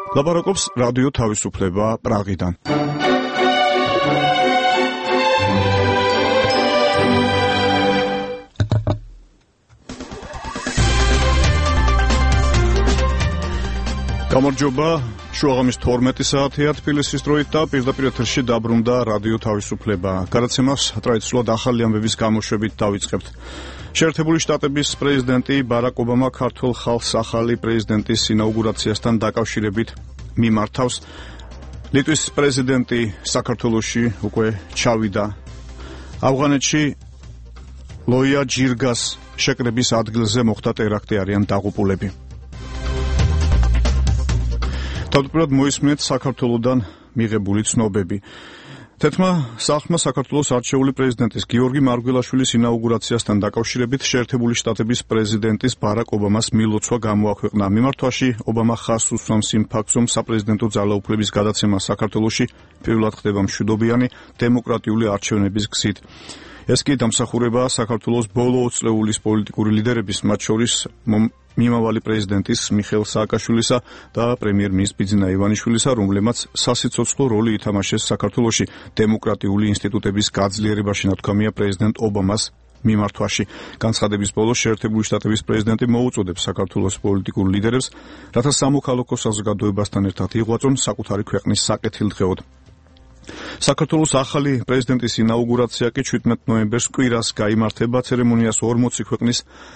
ლაპარაკობს რადიო თავისუფლება პრაღიდან. გამარჯობა, შუაღამის 12 საათია თბილისის დროით და პირდაპირ ეთერში დაბრუნდა რადიო თავისუფლება. გადაცემას ტრადიციულად ახალი ამბების გამოშვებით დავიწყებთ. შეერთებული შტატების პრეზიდენტი ბარაკ ობამა ქართულ ხალხს ახალი პრეზიდენტის ინაუგურაციასთან დაკავშირებით მიმართავს. ლიტვის პრეზიდენტი საქართველოში უკვე ჩავიდა. ავღანეთში ლოია ჯირგას შეკრების ადგილზე მოხდა ტერაქტი, არიან დაღუპულები. თავდაპირველად მოისმინეთ საქართველოდან მიღებული ცნობები. თეთრმა სახლმა საქართველოს არჩეული პრეზიდენტის გიორგი მარგველაშვილის ინაუგურაციასთან დაკავშირებით შეერთებული შტატების პრეზიდენტის ბარაკ ობამას მილოცვა გამოაქვეყნა. მიმართვაში ობამა ხაზს უსვამს იმ ფაქტს, რომ საპრეზიდენტო ძალაუფლების გადაცემა საქართველოში პირველად ხდება მშვიდობიანი დემოკრატიული არჩევნების გზით. ეს კი დამსახურება საქართველოს ბოლო 20 წლეულის პოლიტიკური ლიდერების, მათ შორის მიმავალი პრეზიდენტის მიხეილ სააკაშვილისა და პრემიერ-მინისტრის ბიძინა ივანიშვილისა, რომლებმაც სასიცოცხლო როლი ითამაშეს საქართველოში დემოკრატიული ინსტიტუტების გაძლიერებაში, ნათქვამია პრეზიდენტ ობამას მიმართვაში. განცხადების ბოლოს შეერთებული შტატების პრეზიდენტი მოუწოდებს საქართველოს პოლიტიკურ ლიდერებს, რათა სამოქალაქო საზოგადოებასთან ერთად იღვაწონ საკუთარი ქვეყნის საკეთილდღეოდ. საქართველოს ახალი პრეზიდენტის ინაუგურაცია კი 17 ნოემბერს კვირას გაიმართება. ცერემონიას 40 ქვეყნის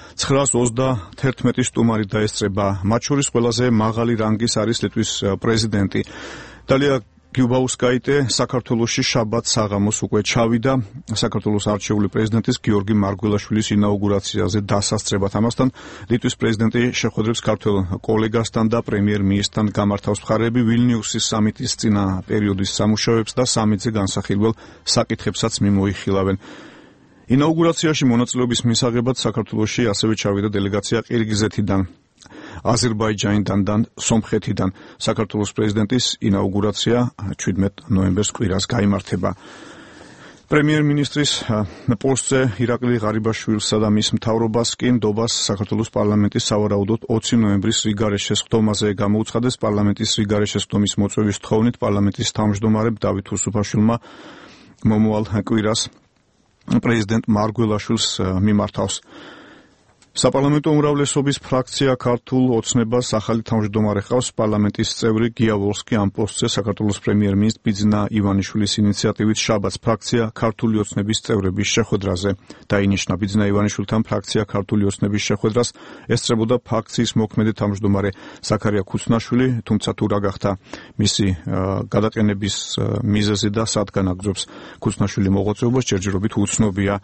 921 სტუმარი დაესწრება. მათ შორის ყველაზე მაღალი რანგის არის ლიტვის პრეზიდენტი. დალია გიუბაუსკაიტე საქართველოში შაბათ საღამოს უკვე ჩავიდა. საქართველოს არჩეული პრეზიდენტის გიორგი მარგველაშვილის ინაუგურაციაზე დასასწრებად. ამასთან ლიტვის პრეზიდენტი შეხვედრებს ქართველ კოლეგასთან და პრემიერ-მინისტრთან გამართავს მხარეები ვილნიუსის სამიტის წინა პერიოდის სამუშაოებს და სამიტზე განსახილველ საკითხებსაც მიმოიხილავენ. ინაუგურაციაში მონაწილეობის მისაღებად საქართველოში ასევე ჩავიდა დელეგაცია ყირგიზეთიდან, აზერბაიჯანიდან და სომხეთიდან. საქართველოს პრეზიდენტის ინაუგურაცია 17 ნოემბერს კვირას გაიმართება. პრემიერ-მინისტრის პოსტზე ირაკლი ღარიბაშვილსა და მის მთავრობას კი ნდობას საქართველოს პარლამენტის სავარაუდოდ 20 ნოემბრის რიგარეშე შეხვდომაზე გამოუცხადეს. პარლამენტის რიგარეშე შეხვდომის მოწვევის თხოვნით პარლამენტის თავმჯდომარემ დავით უსუფაშვილმა მომავალ კვირას პრეზიდენტ მარგველაშვილს მიმართავს. საპარლამენტო უმრავლესობის ფრაქცია ქართულ ოცნებას ახალი თავმჯდომარე ჰყავს. პარლამენტის წევრი გია ვოლსკი ამ პოსტზე საქართველოს პრემიერ-მინისტრის ბიძინა ივანიშვილის ინიციატივით შაბათს ფრაქცია ქართული ოცნების წევრების შეხვედრაზე დაინიშნა. ბიძინა ივანიშვილთან ფრაქცია ქართული ოცნების შეხვედრას ესწრებოდა ფრაქციის მოქმედი თავმჯდომარე ზაქარია ქუცნაშვილი, თუმცა თუ რა გახდა მისი გადაყენების მიზეზი და სადგან აგრძობს ქუცნაშვილი მოღვაწეობას, ჯერჯერობით უცნობია.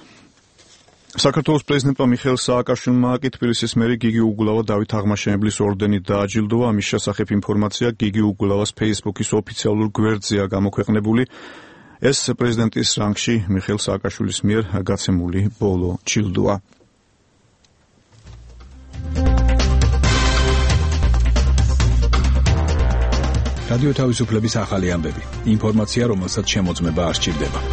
საქართველოს პრეზიდენტმა მიხეილ სააკაშვილმა კი თბილისის მერი გიგი უგულავა დავით აღმაშენებლის ორდენით დააჯილდოვა. ამის შესახებ ინფორმაცია გიგი უგულავას ფეისბუქის ოფიციალურ გვერდზეა გამოქვეყნებული. ეს პრეზიდენტის რანგში მიხეილ სააკაშვილის მიერ გაცემული ბოლო ჯილდოა. რადიო თავისუფლების ახალი ამბები. ინფორმაცია, რომელსაც შემოწმება არ სჭირდება.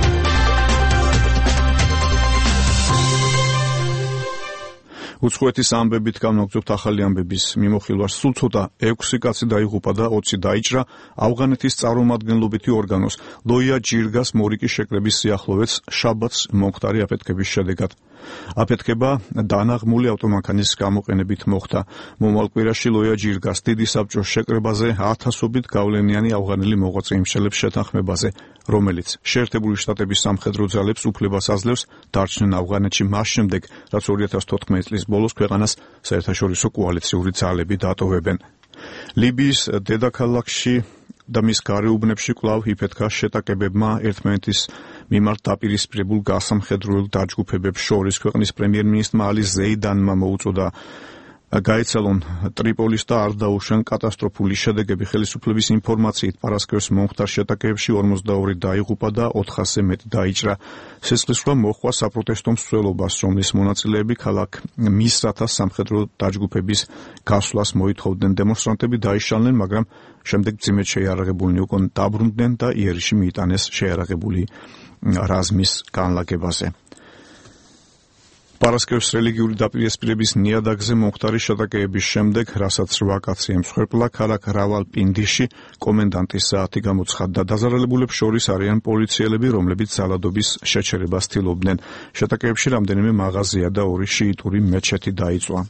უცხოეთის ამბებით გამოგზავნებთ ახალი ამბების მიმოხილვას. სულ ცოტა 6 კაცი დაიღუპა და 20 დაიჭრა ავღანეთის წარმომადგენლობითი ორგანოს ლოია ჯირგას მორიკის შეკრების სიახლოვეც შაბათს მომხდარი აფეთქების შედეგად. აფეთქება დანაღმული ავტომანქანის გამოყენებით მოხდა. მომავალ კვირაში ლოია ჯირგას დიდი საბჭოს შეკრებაზე 1000-ობით გავლენიანი ავღანელი მოღვაწე იმსჯელებს შეთანხმებაზე, რომელიც შეერთებული შტატების სამხედრო ძალებს უფლებას აძლევს დარჩნენ ავღანეთში მას შემდეგ, რაც 2014 წლის ბოლოს ქვეყანას საერთაშორისო კოალიციური ძალები დატოვებენ. ლიბიის დედაქალაქში და მის გარეუბნებში კვლავ იფეთქა შეტაკებებმა ერთმანეთის მიმართ დაპირისპირებულ გასამხედროებულ დაჯგუფებებს შორის. ქვეყნის პრემიერ-მინისტრმა ალი ზეიდანმა მოუწოდა გაეცალონ ტრიპოლის და არ დაუშვან კატასტროფული შედეგები. ხელისუფლების ინფორმაციით პარასკევს მომხდარ შეტაკებებში 42 დაიღუპა და 400-ზე მეტი დაიჭრა. სისხლისღვრა მოჰყვა საპროტესტო მსვლელობას, რომლის მონაწილეები ქალაქ მისრათას სამხედრო დაჯგუფების გასვლას მოითხოვდნენ. დემონსტრანტები დაიშალნენ, მაგრამ შემდეგ მძიმედ შეიარაღებულნი უკან დაბრუნდნენ და იერიში მიიტანეს შეიარაღებული რაზმის განლაგებაზე. პარასკევს რელიგიური დაპირისპირების ნიადაგზე მომხდარი შეტაკეების შემდეგ, რასაც 8 კაცი ემსხვერპლა, ქალაქ რავალპინდიში კომენდანტის საათი გამოცხადდა. დაზარალებულებს შორის არიან პოლიციელები, რომლებიც ძალადობის შეჩერებას ცდილობდნენ. შეტაკეებში რამდენიმე მაღაზია და 2 შიიტური მეჩეთი დაიწვა.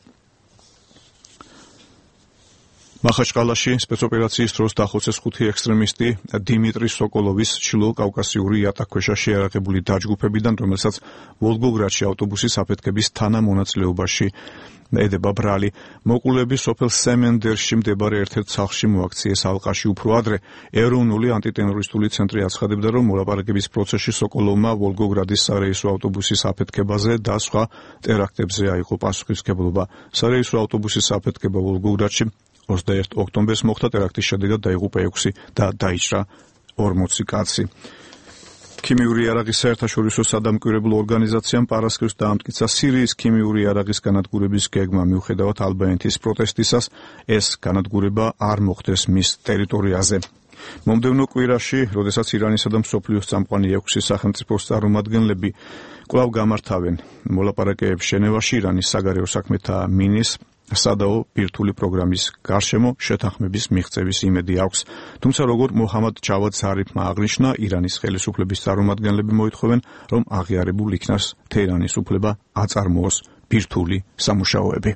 მახაჩყალაში სპეცოპერაციის დროს დახოცეს 5 ექსტრემისტი დიმიტრი სოკოლოვის ჩრდილო კავკასიური იატაკქვეშა შეიარაღებული დაჯგუფებიდან, რომელსაც ვოლგოგრადში ავტობუსის აფეთქების თანამონაწილეობაში ედება ბრალი. მოკვლეები სოფელ სემენდერში მდებარე ერთ-ერთ სახლში მოაქციეს ალყაში. უფრო ადრე ეროვნული ანტიტერორისტული ცენტრი აცხადებდა, რომ მოლაპარაკების პროცესში სოკოლოვმა ვოლგოგრადის სარეისო ავტობუსის აფეთქებაზე და სხვა ტერაქტებზე აიღო პასუხისმგებლობა. სარეისო ავტობუსის აფეთქება ვოლგოგრადში 21 ოქტომბერს მოხდა. ტერაქტის შედეგად დაიღუპა 6 და დაიჭრა 40 კაცი. ქიმიური იარაღის საერთაშორისო სადამკვირვებლო ორგანიზაციამ პარასკევს დაამტკიცა სირიის ქიმიური იარაღის განადგურების გეგმა. მიუხედავად ალბანეთის პროტესტისას, ეს განადგურება არ მოხდეს მის ტერიტორიაზე. მომდევნო კვირაში, როდესაც ირანისა და მსოფლიოს წამყვანი 6 სახელმწიფოს წარმომადგენლები კვლავ გამართავენ მოლაპარაკებებს ჟენევაში, ირანის საგარეო საქმეთა მინისტრს სადაო ბირთვული პროგრამის გარშემო შეთანხმების მიღწევის იმედი აქვს. თუმცა როგორ მოჰამად ჯავად ზარიფმა აღნიშნა, ირანის ხელისუფლების წარმომადგენლები მოითხოვენ, რომ აღიარებულ იქნას თეირანის უფლება აწარმოოს ბირთვული სამუშაოები.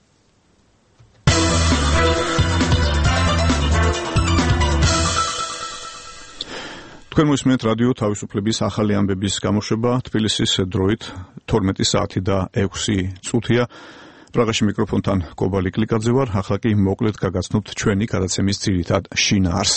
თქვენ მოისმენთ რადიო თავისუფლების ახალი ამბების გამოშვება. თბილისის დროით 12 საათი და 6 წუთია. პრაღაში მიკროფონთან კობალი კლიკაძე ვარ. ახლა კი მოკლედ გაგაცნობთ ჩვენი გადაცემის ძირითად შინაარსს.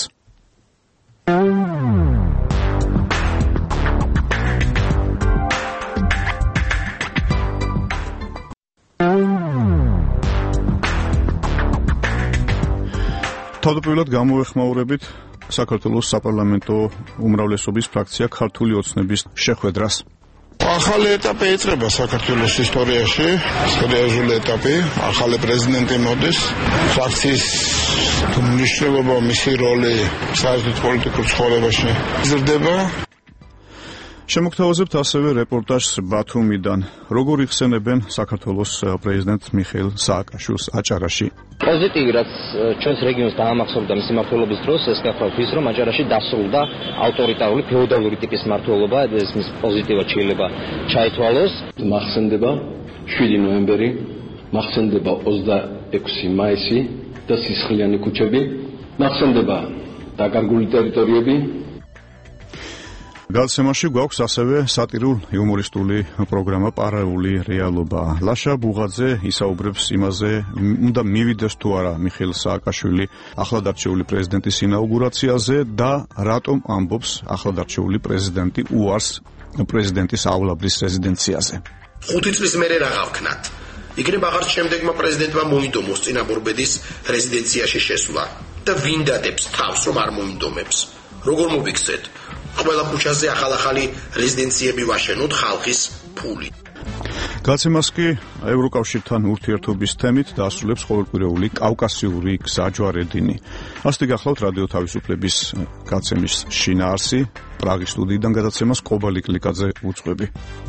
თავდაპირველად გამოვეხმაურებით საქართველოს საპარლამენტო უმრავლესობის ფრაქცია ქართული ოცნების შეხვედრას. ახალი ეტაპი იწყება საქართველოს ისტორიაში, სერიოზული ეტაპი, ახალი პრეზიდენტი მოდის, ფრაქციის მნიშვნელობა, მისი როლი საერთოდ პოლიტიკურ ცხოვრებაში იზრდება. შემოგთავაზებთ ასევე რეპორტაჟს ბათუმიდან. როგორ იხსენებენ საქართველოს პრეზიდენტ მიხეილ სააკაშვილს აჭარაში. პოზიტივი, რაც ჩვენს რეგიონს დაამახსოვრდა მისი მმართველობის დროს, ეს გახლავთ ის, რომ აჭარაში დასრულდა ავტორიტარული ფეოდალური ტიპის მმართველობა, ეს მის პოზიტივად შეიძლება ჩაითვალოს. მახსენდება 7 ნოემბერი, მახსენდება 26 მაისი და სისხლიანი ქუჩები, მახსენდება დაკარგული ტერიტორიები. გადაცემაში გვაქვს ასევე სატირულ-იუმორისტული პროგრამა პარალელური რეალობა. ლაშა ბუღაძე ისაუბრებს იმაზე, უნდა მივიდეს თუ არა მიხეილ სააკაშვილი ახლადარჩეული პრეზიდენტის ინაუგურაციაზე და რატომ ამბობს ახლადარჩეული პრეზიდენტი უარს პრეზიდენტისავლაბრის რეზიდენციაზე. 5 წლის მერე რა გავქნათ? იქნება აღარ შემდეგმა პრეზიდენტმა მოინდომოს წინაბორბედის რეზიდენციაში შესვლა და ვინ დადებს თავს, რომ არ მოინდომებს? როგორ მოვიქცეთ? ყველა ქუჩაზე ახალ-ახალი რეზიდენციები ვაშენოთ ხალხის ფული. გადაცემას კი ევროკავშირთან ურთიერთობის თემით დაასრულებს ყოველკვირეული კავკასიური გზაჯვარედინი. ასეთი გახლავთ რადიო თავისუფლების გადაცემის შინაარსი. პრაღის სტუდიიდან გადაცემას კობალი კლიკაძე უძღვები.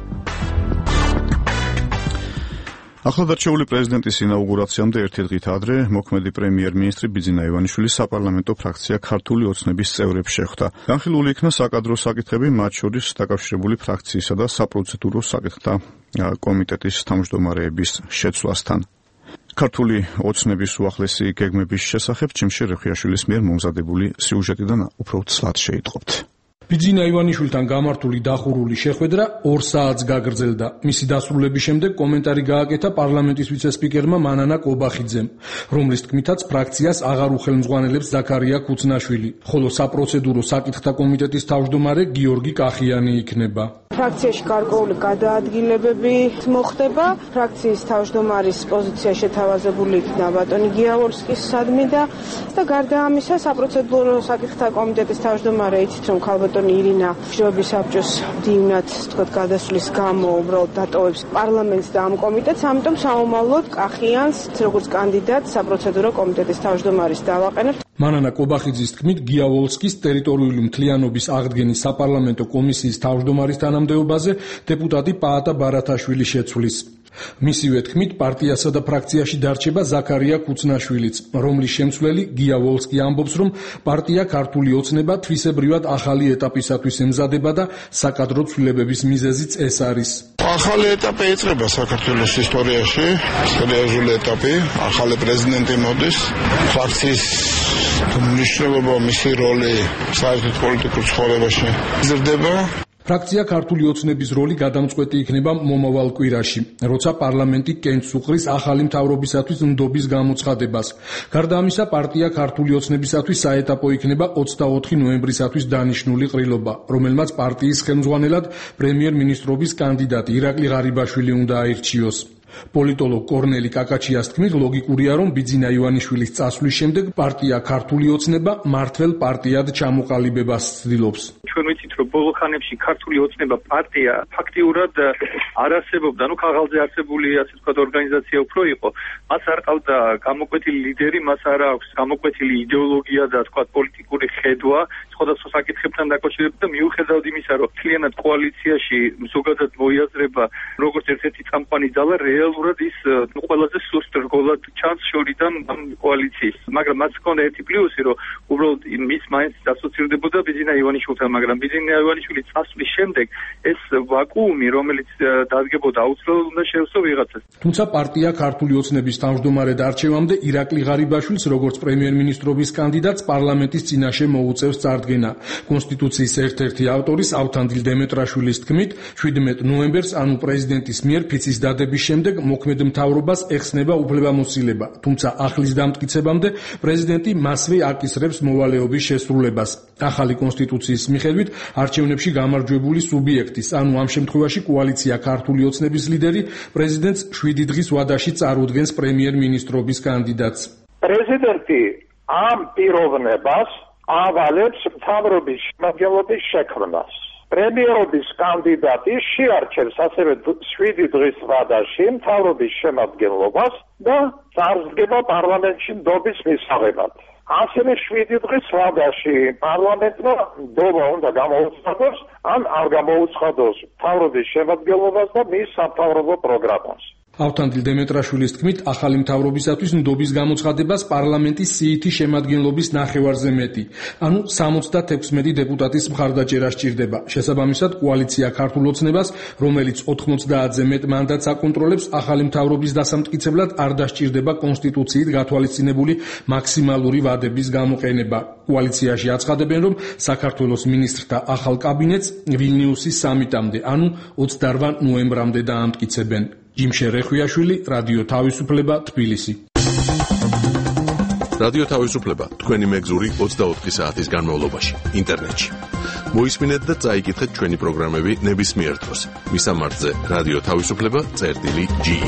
ახლადარჩეული პრეზიდენტის ინაუგურაციამდე ერთი დღით ადრე მოქმედი პრემიერ-მინისტრი ბიძინა ივანიშვილის საპარლამენტო ფრაქცია ქართული ოცნების წევრებს შეხვდა. განხილული იქნა საკადრო საკითხები, მათ შორის დაკავშირებული ფრაქციისა და საპროცედურო საკითხთა კომიტეტის თავმჯდომარეების შეცვლასთან. ქართული ოცნების უახლესი გეგმების შესახებ ჩიმშე რეხიაშვილის მიერ მომზადებული სიუჟეტიდან უფრო ცლად შეიტყობთ. ბიძინა ივანიშვილთან გამართული დახურული შეხვედრა 2 საათს გაგრძელდა. მისი დასრულების შემდეგ კომენტარი გააკეთა პარლამენტის ვიცე-სპიკერმა მანანა კობახიძემ, რომლის თქმითაც ფრაქციას აღარ უხელმძღვანელებს ზაქარია ქუცნაშვილი, ხოლო საპროცედურო საკითხთა კომიტეტის თავმჯდომარე გიორგი კახიანი იქნება. ფრაქციაში გარკვეული გადაადგილებები მოხდება. ფრაქციის თავმჯდომარის პოზიცია შეთავაზებული იქნა ბატონი გიავრსკის სადმი და გარდა ამისა საპროცედურო საკითხთა კომიტეტის თავმჯდომარე იცით, რომ ქალბატონი ირინა მშვიდობის საბჭოს მდივნად გადასვლის გამო უბრალოდ დატოვებს პარლამენტს და ამ კომიტეტს, ამიტომ საომალოდ კახიანს როგორც კანდიდატს საპროცედურო კომიტეტის თავმჯდომარის დავაყენებთ. მანანა კობახიძის თქმით, გიავალსკის ტერიტორიული მთლიანობის აღდგენის საპარლამენტო კომისიის თავმჯდომარის თანამდებობაზე დეპუტატი პაატა ბარათაშვილი შეცვლის. მისივე თქმით, პარტიასა და ფრაქციაში დარჩება ზაქარია კუცნაშვილიც, რომლის შემცვლელი გია ვოლსკი ამბობს, რომ პარტია ქართული ოცნება თვისებრივად ახალი ეტაპისათვის ემზადება და საკადრო ცვლილებების მიზეზიც ეს არის. ახალი ეტაპი ეწება საქართველოს ისტორიაში, სერიოზული ეტაპი, ახალი პრეზიდენტი მოდის, ფრაქციის მნიშვნელობა, მისი როლი საერთოდ პოლიტიკურ ცხოვრებაში იზრდება. ფრაქცია ქართული ოცნების როლი გადამწყვეტი იქნება მომავალ კვირაში, როცა პარლამენტი კენჭს უყრის ახალი მთავრობისათვის ნდობის გამოცხადებას. გარდა ამისა, პარტია ქართული ოცნებისათვის საეტაპო იქნება 24 ნოემბრისათვის დანიშნული ყრილობა, რომელმაც პარტიის ხელმძღვანელად პრემიერ-მინისტრობის კანდიდატი ირაკლი ღარიბაშვილი უნდა აირჩიოს. პოლიტოლოგ კორნელი კაკაჩიას თქმით, ლოგიკურია, რომ ბიძინა ივანიშვილის წასვლის შემდეგ პარტია ქართული ოცნება მართველ პარტიად ჩამოყალიბებას ცდილობს. ჩვენ ვიცით, რომ ბოლო ხანებში ქართული ოცნება პარტია ფაქტიურად არ არსებობდა, ქაღალდზე არსებული, ასე ვთქვათ, ორგანიზაცია უფრო იყო. მას არ ყავდა გამოკვეთილი ლიდერი, მას არ აქვს გამოკვეთილი იდეოლოგია და თქვათ პოლიტიკური ხედვა სხვადასხვა საკითხებთან დაკავშირებით და მიუხედავად იმისა, რომ მთლიანად კოალიციაში ზოგადად მოიაზრება როგორც ერთ-ერთი წამყვანი ძალა, რეალურად ის ყველაზე სუსტ რგოლად ჩანს შორიდან ამ კოალიციის. მაგრამ მას ჰქონდა ერთი პლუსი, რომ უბრალოდ მის მაინც ასოცირდებოდა ბიძინა ივანიშვილთან, მაგრამ ბიძინა ივანიშვილის წასვლის შემდეგ ეს ვაკუუმი, რომელიც დადგებოდა, აუცილებლად უნდა შეეცვა ვიღაცას. თუმცა პარტია ქართული ოცნების თავმჯდომარედ არჩევამდე ირაკლი ღარიბაშვილს როგორც პრემიერ-მინისტრობის კანდიდატს პარლამენტის წინაშე მოუწევს წარდგენა. კონსტიტუციის ერთ-ერთი ავტორის ავთანდილ დემეტრაშვილის თქმით, 17 ნოემბერს, ანუ პრეზიდენტის მიერ ფიცის დადების შემდეგ მოქმედ მთავრობას ეხსნება უფლებამოსილება, თუმცა ახლის დამტკიცებამდე პრეზიდენტი მასვე აკისრებს მოვალეობის შესრულებას. ახალი კონსტიტუციის მიხედვით არჩევნებში გამარჯვებული სუბიექტის, ანუ ამ შემთხვევაში კოალიცია ქართული ოცნების ლიდერი პრეზიდენტს 7 დღის ვადაში წარუდგენს პრემიერ-მინისტრობის კანდიდატს. პრეზიდენტი ამ პიროვნებას ავალებს მთავრობის შემადგენლობის შექმნას. პრემიერობის კანდიდატი შეარჩევს ასევე 7 დღის ვადაში მთავრობის შემადგენლობას და წარსდგება პარლამენტში ნდობის მისაღებად. ასევე 7 დღის ვადაში პარლამენტმა ნდობა უნდა გამოუცხადოს, ან არ გამოუცხადოს მთავრობის შემადგენლობას და მის სამთავრობო პროგრამას. ავთანდილ დემეტრაშვილის თქმით, ახალი მთავრობისათვის ნდობის გამოცხადებას პარლამენტის სიითი შემადგენლობის ნახევარზე მეტი, ანუ 76 დეპუტატის მხარდაჭერა სჭირდება. შესაბამისად, კოალიცია ქართულ ოცნებას, რომელიც 90-ზე მეტ მანდატს აკონტროლებს, ახალი მთავრობის დასამტკიცებლად არ დასჭირდება კონსტიტუციით გათვალისწინებული მაქსიმალური ვადების გამოყენება. კოალიციაში აცხადებენ, რომ საქართველოს მინისტრთა ახალ კაბინეტს ვილნიუსის სამიტამდე, ანუ 28 ნოემბრამდე დაამტკიცებენ. ჯიმშე რეხვიაშვილი, რადიო თავისუფლება, თბილისი. რადიო თავისუფლება, თქვენი მეგზური 24 საათის განმავლობაში, ინტერნეტში. მოისმინეთ და წაიკითხეთ ჩვენი პროგრამები ნებისმიერ დროს. მისამართზე რადიო თავისუფლება.ge.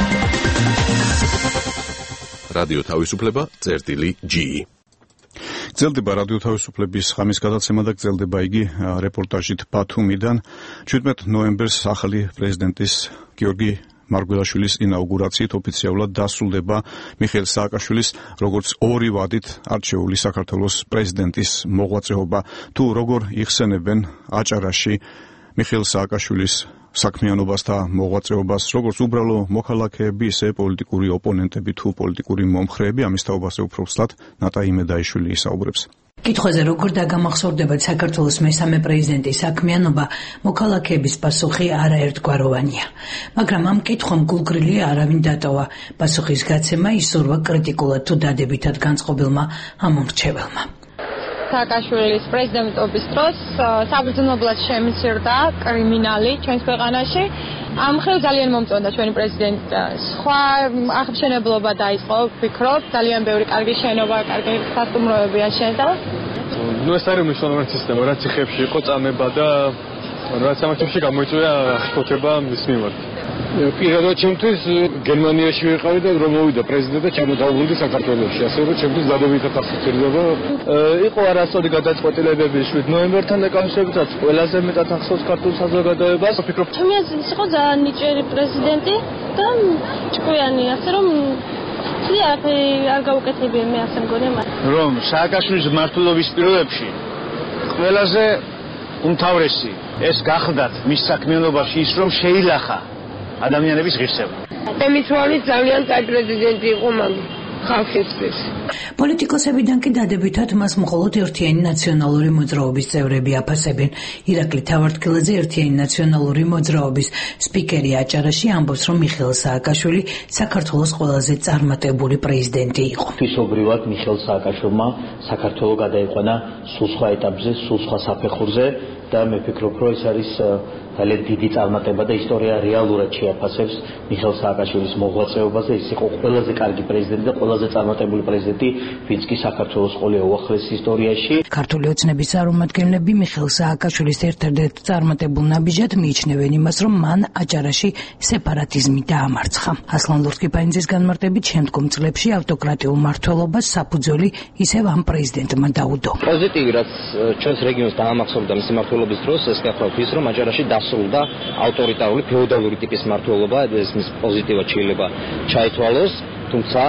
რადიო თავისუფლება.ge. გრძელდება რადიო თავისუფლების ხამის გადაცემა და გრძელდება იგი რეპორტაჟით ბათუმიდან. 17 ნოემბერს ახალი პრეზიდენტის გიორგი მარგველაშვილის ინაუგურაციით ოფიციალურად დასრულდება მიხეილ სააკაშვილის როგორც ორი ვადით არჩეული საქართველოს პრეზიდენტის მოღვაწეობა. თუ როგორ იხსენებენ აჭარაში მიხეილ სააკაშვილის საქმიანობას და მოღვაწეობას, როგორც უბრალო მოქალაქეები, ისე პოლიტიკური ოპონენტები თუ პოლიტიკური მომხრეები, ამის თაობაზე უფრო ვსლად ნატა იმედაიშვილი ისაუბრებს. კითხვაზე როგორ დაგამახსოვრდება საქართველოს მესამე პრეზიდენტის საქმიანობა, მოქალაქეების პასუხი არაერთგვაროვანია. მაგრამ ამ კითხვამ გულგრილი არავინ დატოვა. პასუხის გაცემა ისურვა კრიტიკულად თუ დადებითად განწყობილმა ამომრჩეველმა. სააკაშვილის პრეზიდენტობის დროს საბრძნებლად შემცირდა კრიმინალი ჩვენს ქვეყანაში. ამ ხელ ძალიან მომწონდა ჩვენი პრეზიდენტი. სხვა აღმშენებლობა დაიწყო, ვფიქრობ, ძალიან ბევრი კარგი შენობა, კარგი სასტუმროები აშენდა. ეს არის მნიშვნელოვანი სისტემა, რაც ხებში იყო წამება და რაც ამაში გამოიწვია აღშფოთება მის მიმართ. პირადად ჩემთვის გერმანიაში ვიყავი და რომ მოვიდა პრეზიდენტი და ჩამოდავლიდი საქართველოში, ასე რომ ჩემთვის დადებითად ახსოვდება. იყო არასწორი გადაწყვეტილებები 7 ნოემბერთან დაკავშირებითაც ყველაზე მეტად ახსოვს ქართულ საზოგადოებას. ვფიქრობ, ჩემი აზრით იყო ძალიან ნიჭიერი პრეზიდენტი და ჭკვიანი, ასე რომ არ გაუკეთებია მე ასე მგონია. რომ სააკაშვილის მმართველობის პირობებში ყველაზე უმთავრესი ეს გახდათ მის საქმიანობაში ის რომ შეილახა ადამიანების ღირსება. ემიცვალის ძალიან კაი პრეზიდენტი იყო მაგ ხალხისთვის. პოლიტიკოსებიდან კი დადებითად მას მხოლოდ ერთიანი ნაციონალური მოძრაობის წევრები აფასებენ. ირაკლი თავართქილაძე ერთიანი ნაციონალური მოძრაობის სპიკერი აჭარაში ამბობს, რომ მიხეილ სააკაშვილი საქართველოს ყველაზე წარმატებული პრეზიდენტი იყო. თვისობრივად მიხეილ სააკაშვილმა საქართველო გადაიყვანა სულ სხვა ეტაპზე, სულ სხვა საფეხურზე და მე ვფიქრობ, რომ ეს არის ძალიან დიდი წარმატება და ისტორია რეალურად შეაფასებს მიხეილ სააკაშვილის მოღვაწეობას. ის იყო ყველაზე კარგი პრეზიდენტი და ყველაზე წარმატებული პრეზიდენტი, ვინც კი საქართველოს ყოლია უახლეს ისტორიაში. ქართული ოცნების წარმომადგენლები მიხეილ სააკაშვილის ერთ-ერთ წარმატებულ ნაბიჯად მიიჩნევენ იმას, რომ მან აჭარაში სეპარატიზმი დაამარცხა. ასლან ლურთქიფანიძის განმარტებით, შემდგომ წლებში ავტოკრატიულ მმართველობას საფუძველი ისევ ამ პრეზიდენტმა დაუდო. პოზიტივი, რაც ჩვენს რეგიონს დაამახსოვრდა მისი მმართველობის დროს, ეს გახლავთ ის, რომ აჭარაში დასრულდა ავტორიტარული ფეოდალური ტიპის მმართველობა, ეს მის პოზიტივად შეიძლება ჩაითვალოს. თუმცა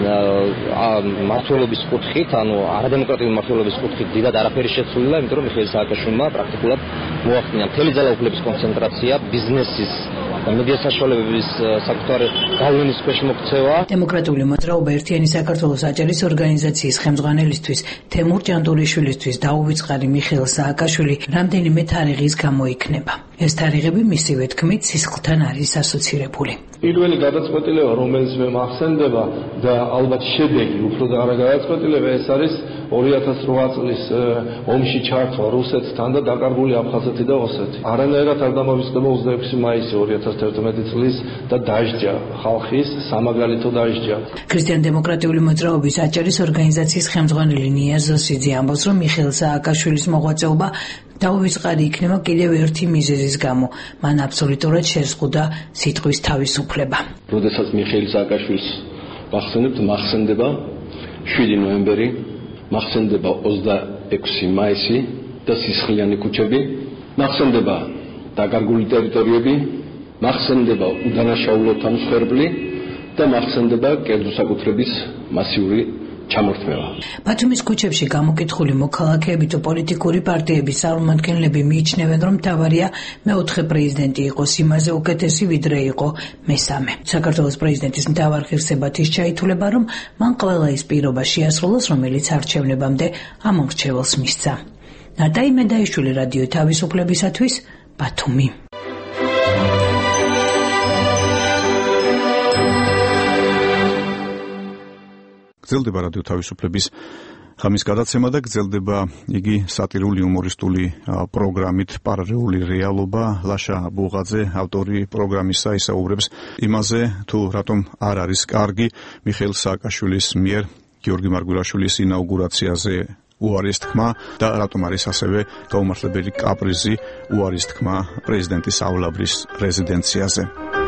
მმართველობის კუთხით, ანუ არადემოკრატიული მმართველობის კუთხით დიდად არაფერი შეცვლილა, იმიტომ რომ მიხეილ სააკაშვილმა პრაქტიკულად მოახდინა მთელი ძალაუფლების კონცენტრაცია, ბიზნესის და მედია საშუალებების საკუთარი გავლენის ქვეშ მოქცევა. დემოკრატიული მოძრაობა ერთიანი საქართველოს აჭარის ორგანიზაციის ხელმძღვანელისთვის თემურ ჭანტურიშვილისთვის დაუვიწყარი მიხეილ სააკაშვილი რამდენიმე თარიღის გამო იქნება. ეს თარიღები მისივე თქმით სისხლთან არის ასოცირებული. პირველი გადაწყვეტილება, რომელიც მე მახსენდება და ალბათ შედეგი უფრო და არა გადაწყვეტილება, ეს არის 2008 წლის ომში ჩართვა რუსეთთან და დაკარგული აფხაზეთი და ოსეთი. არანაირად არ დამოვიწყდება 26 მაისი 2011 წლის და დაჟჯა ხალხის სამაგალითო დაჟჯა. ქრისტიან-დემოკრატიული მოძრაობის აჭარის ორგანიზაციის ხელმძღვანელი ნიაზ ზოსიძე ამბობს, რომ მიხეილ სააკაშვილის მოღვაწეობა დაუვიწყარი იქნება კიდევ ერთი მიზეზის გამო. მან აბსოლუტურად შეზღუდა სიტყვის თავისუფლება. როდესაც მიხეილ სააკაშვილს მახსენდება 7 ნოემბერი, მახსენდება 26 მაისი და სისხლიანი ქუჩები, მახსენდება დაკარგული ტერიტორიები, მახსენდება უდანაშაულოთა მსხვერპლი და მახსენდება კერძო საკუთრების მასიური ჩამორთმევა. ბათუმის ქუჩებში გამოკითხული მოქალაქეები თუ პოლიტიკური პარტიების წარმომადგენლები მიიჩნევენ, რომ მთავარია მეოთხე პრეზიდენტი იყოს იმაზე უკეთესი, ვიდრე იყო მესამე. საქართველოს პრეზიდენტის მთავარ ღირსებად ის ჩაითვლება, რომ მან ყველა ის პირობა შეასრულოს, რომელიც არჩევნებამდე ამორჩეველს მისცა. ნატაი მედაიშვილი, რადიო თავისუფლებისათვის, ბათუმი. გრძელდება რადიო თავისუფლების ხამის გადაცემა და გრძელდება იგი სატირული იუმორისტული პროგრამით პარალელური რეალობა. ლაშა ბუღაძე, ავტორი პროგრამისა, ისაუბრებს იმაზე, თუ რატომ არ არის კარგი მიხეილ სააკაშვილის მიერ გიორგი მარგველაშვილის ინაუგურაციაზე უარის თქმა და რატომ არის ასევე გაუმართლებელი კაპრიზი უარის თქმა პრეზიდენტისავლაბრის რეზიდენციაზე.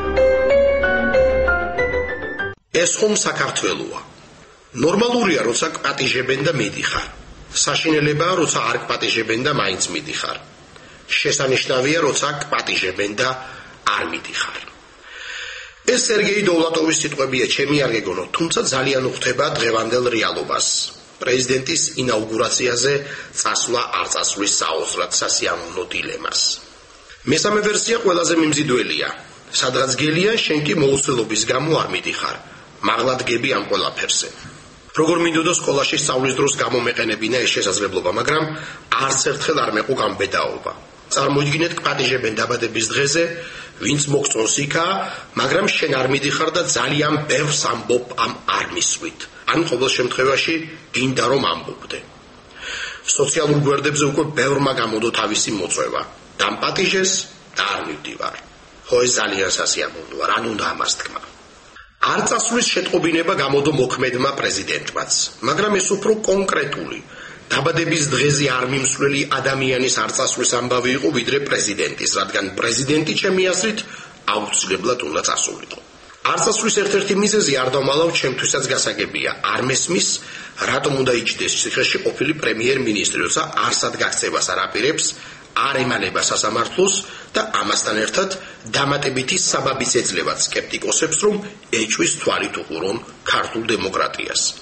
ეს ხომ საქართველოა. ნორმალურია, როცა პატიჟებენ და მიდიხარ. საშინელებაა, როცა არ პატიჟებენ და მაინც მიდიხარ. შესანიშნავია, როცა პატიჟებენ და არ მიდიხარ. ეს სერგეი დოვლატოვის სიტყვებია, ჩემი არ გეგონო, თუმცა ძალიან უხდება დღევანდელ რეალობას. პრეზიდენტის ინაუგურაციაზე წასვლა არ წასვლის საოცრად სასიამოვნო დილემას. მესამე ვერსია ყველაზე მიმზიდველია. სადღაც გელია, შენ კი მოუცველობის გამო არ მიდიხარ. მაღლა დგები ამ ყველაფერზე. როგორ მინდოდა სკოლაში სწავლის დროს გამომეყენებინა ეს შესაძლებლობა, მაგრამ არც ერთხელ არ მეყო გამბედაობა. წარმოიდგინეთ, პატიჟებენ დაბადების დღეზე, ვინც მოგწონს იქა, მაგრამ შენ არ მიდიხარ და ძალიან ბევრს ამბობ ამ არ მისვით. ან ყოველ შემთხვევაში გინდა რომ ამბობდე. სოციალურ გვერდებზე უკვე ბევრმა გამოდო თავისი მოწვევა. დამპატიჟეს და არ მივდივარ. ხო, ეს ძალიან სასიამოვნოა, რან უნდა ამას თქმა. არ წასვლის შეტყობინება გამოდო მოქმედმა პრეზიდენტმაც, მაგრამ ეს უფრო კონკრეტული. დაბადების დღეზე არ მიმსვლელი ადამიანის არ წასვლის ამბავი იყო ვიდრე პრეზიდენტის, რადგან პრეზიდენტი ჩემი აზრით აუცილებლად უნდა წასულიყო. არ წასვლის ერთ-ერთი მიზეზი არ დავმალავ, ჩემთვისაც გასაგებია. არ მესმის, რატომ უნდა იჯდეს ციხეში ყოფილი პრემიერ-მინისტრი, როცა არსად გაქცევას არ აპირებს, არ ემალება სასამართლოს და ამასთან ერთად დამატებითი საბაბიც ეძლევა სკეპტიკოსებს, რომ ეჭვის თვალით უყურონ ქართულ დემოკრატიას.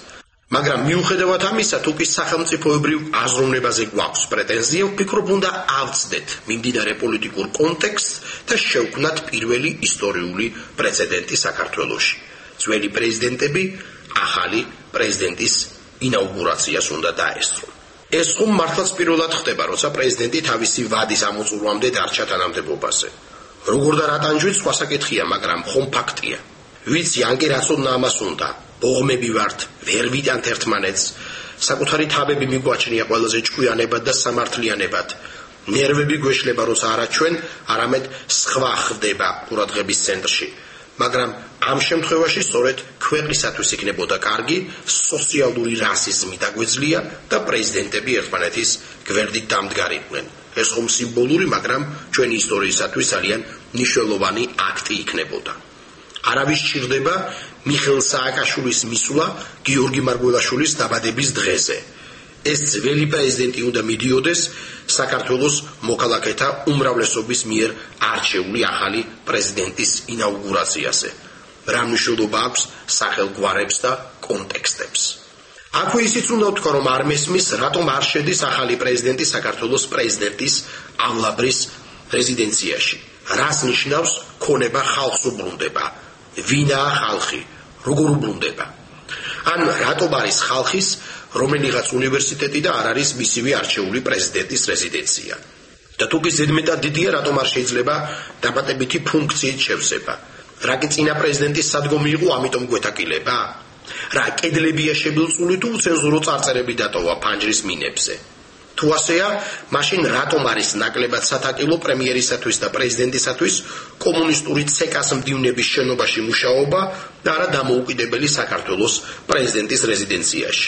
მაგრამ მიუხედავად ამისა, თუ კი სახელმწიფოებრივ აზროვნებაზე გვაქვს პრეტენზია, ვფიქრობ, უნდა ავწდეთ მიმდინარე პოლიტიკურ კონტექსტს და შევქმნათ პირველი ისტორიული პრეცედენტი საქართველოში. ძველი პრეზიდენტები ახალი პრეზიდენტის ინაუგურაციას უნდა დაესწრონ. ეს ხომ მართლაც პირველად ხდება, როცა პრეზიდენტი თავისი ვადის ამოწურვამდე დარჩა თანამდებობაზე. როგორ და რა ტანჯვით სხვა საკითხია, მაგრამ ხომ ფაქტია. ვიცი, ანკი რაც უნდა ამას უნდა. ბოღმები ვართ, ვერ ვიტანთ ერთმანეთს, საკუთარი თავები მიგვაჩნია ყველაზე ჭკვიანებად და სამართლიანებად. ნერვები გვეშლება, როცა არა ჩვენ, არამედ სხვა ხდება ყურადღების ცენტრში. მაგრამ ამ შემთხვევაში სწორედ ქვეყნისათვის იქნებოდა კარგი სოციალური რასიზმი დაგვეძლია და პრეზიდენტები ერთმანეთის გვერდით დამდგარიდნენ. ეს ხომ სიმბოლური, მაგრამ ჩვენი ისტორიისათვის ძალიან მნიშვნელოვანი აქტი იქნებოდა. არავის სჭირდება მიხეილ სააკაშვილის მისვლა გიორგი მარგველაშვილის დაბადების დღეზე. ეს ძველი პრეზიდენტი უნდა მიდიოდეს საქართველოს მოქალაქეთა უმრავლესობის მიერ არჩეული ახალი პრეზიდენტის ინაუგურაციაზე. რა მნიშვნელობა აქვს სახელგვარებს და კონტექსტებს. აქვე ისიც უნდა ვთქვა, რომ არ მესმის, რატომ არ შედის ახალი პრეზიდენტი საქართველოს პრეზიდენტისავლაბრის რეზიდენციაში. რას ნიშნავს ქონება ხალხს უბრუნდება? ვინაა ხალხი? როგორ უბრუნდება? ან რატომ არის ხალხის რომელიღაც უნივერსიტეტი და არ არის მისივე არჩეული პრეზიდენტის რეზიდენცია? და თუ კი ზედმეტად დიდია, რატომ არ შეიძლება დამატებითი ფუნქციით შევსება? რა კი წინა პრეზიდენტის სადგომი იყო, ამიტომ გვეთაკილება? რა კედლებია შებილწული თუ ცენზურო წარწერები დატოვა ფანჯრის მინებზე? თუ ასეა, მაშინ რატომ არის ნაკლებად სათაკილო პრემიერისათვის და პრეზიდენტისათვის კომუნისტური ცეკას მდივნების შენობაში მუშაობა და არა დამოუკიდებელი საქართველოს პრეზიდენტის რეზიდენციაში?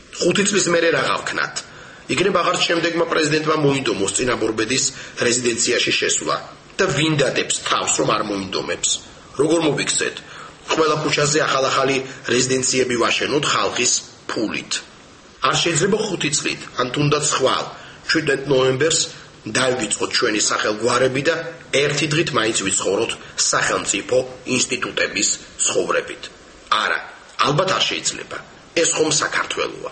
5 წლის მერე რა გავქნათ? იქნებ აღარც შემდეგმა პრეზიდენტმა მოინდომოს წინაბორბედის რეზიდენციაში შესვლა და ვინ დადებს თავს, რომ არ მოინდომებს? როგორ მოვიქცეთ? ყველა ქუჩაზე ახალ-ახალი რეზიდენციები ვაშენოთ ხალხის ფულით. არ შეიძლება 5 წლით, ან თუნდაც ხვალ, 7 ნოემბერს დავიწყოთ ჩვენი სახელგვარები და ერთი დღით მაინც ვიცხოვროთ სახელმწიფო ინსტიტუტების ცხოვრებით. არა, ალბათ არ შეიძლება. ეს ხომ საქართველოა.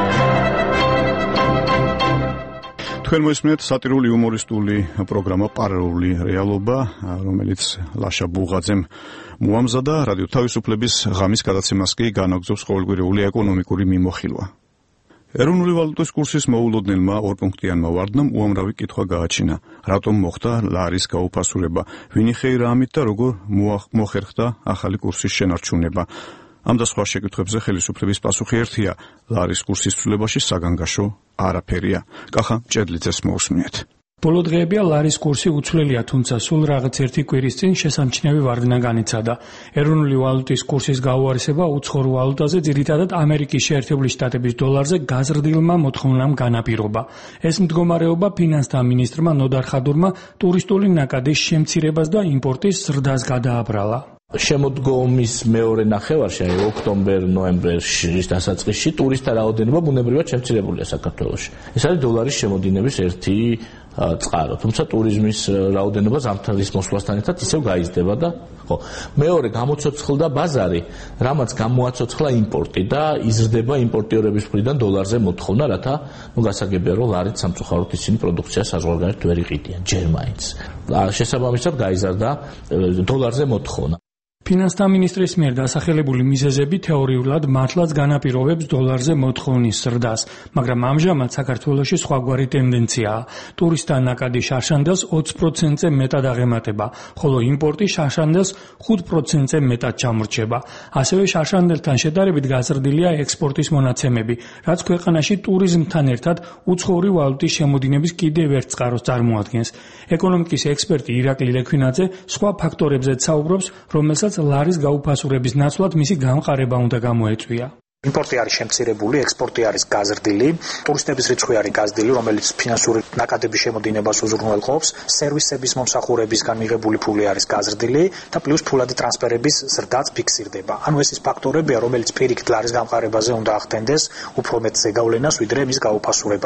თქვენ მოისმენთ სატირული იუმორისტული პროგრამა პარალელური რეალობა, რომელიც ლაშა ბუღაძემ მოამზადა. რადიო თავისუფლების ღამის გადაცემას კი განაგზობს ყოველკვირეული ეკონომიკური მიმოხილვა. ეროვნული ვალუტის კურსის მოულოდნელმა ორპუნქტიანმა ვარდნამ უამრავი კითხვა გააჩინა. რატომ მოხდა ლარის გაუფასურება? ვინ იხეირა ამით და როგორ მოხერხდა ახალი კურსის შენარჩუნება? ამ და სხვა შეკითხვებზე ხელისუფლების პასუხი ერთია: ლარის კურსის ცვლილებაში საგანგაშო არაფერია. კახა ჭედლიძეს მოусმინეთ. ბოლო დღეებია ლარის კურსი უცვლელია, თუმცა სულ რაღაც ერთი კვირის წინ შესამჩნევი ვარდნა განიცადა. ეროვნული ვალუტის კურსის გაუარესება უცხოურ ვალუტაზე, ძირითადად ამერიკის შეერთებული შტატების დოლარზე გაზრდილმა მოთხოვნამ განაპირობა. ეს მდგომარეობა ფინანსთა მინისტრმა ნოდარ ხადურმა ტურისტული ნაკადის შემცირებას და იმპორტის ზრდას გადააბრალა. შემოდგომის მეორე ნახევარში, აი ოქტომბერ-ნოემბერში დასაწყისში ტურისტთა რაოდენობა ბუნებრივად შემცირებულია საქართველოში. ეს არის დოლარის შემოდინების ერთი წყარო, თუმცა ტურიზმის რაოდენობა ზამთრის მოსვლასთან ერთად ისევ გაიზრდება და ხო, მეორე გამოცოცხლდა ბაზარი, რამაც გამოაცოცხლა იმპორტი და იზრდება იმპორტიორების მხრიდან დოლარზე მოთხოვნა, რათა გასაგებია, რომ ლარით სამწუხაროდ ისინი პროდუქციას საზღვარგარეთ ვერ იყიდიან, ჯერ მაინც. შესაბამისად გაიზარდა დოლარზე მოთხოვნა. ფინანსთა მინისტრის მიერ დასახელებული მიზეზები თეორიულად მართლაც განაპირობებს დოლარზე მოთხოვნის ზრდას, მაგრამ ამჟამად საქართველოში სხვაგვარი ტენდენციაა. ტურისტთა ნაკადი შარშანდელს 20%-ზე მეტად აღემატება, ხოლო იმპორტი შარშანდელს 5%-ზე მეტად ჩამორჩება. ასევე შარშანდელთან შედარებით გაზრდილია ექსპორტის მონაცემები, რაც ქვეყანაში ტურიზმთან ერთად უცხოური ვალუტის შემოდინების კიდევ ერთ წყაროს წარმოადგენს. ეკონომიკის ექსპერტი ირაკლი ლექვინაძე სხვა ფაქტორებზეც საუბრობს, რომელსაც ლარის გაუფასურების ნაცვლად მისი გამყარება უნდა გამოეწვია. იმპორტი არის შემცირებული, ექსპორტი არის გაზრდილი, ტურისტების რიცხვი არის გაზრდილი, რომელიც ფინანსური ნაკადების შემოდინებას უზრუნველყოფს, სერვისების მომსახურებისგან მიღებული ფული არის გაზრდილი და პლუს ფულადი ტრანსფერების ზრდაც ფიქსირდება. ანუ ეს ის ფაქტორებია, რომელიც პირიქით ლარის გამყარებაზე უნდა ახდენდეს უფრო მეტ ზეგავლენას, ვიდრე მის გაუფასურებაზე.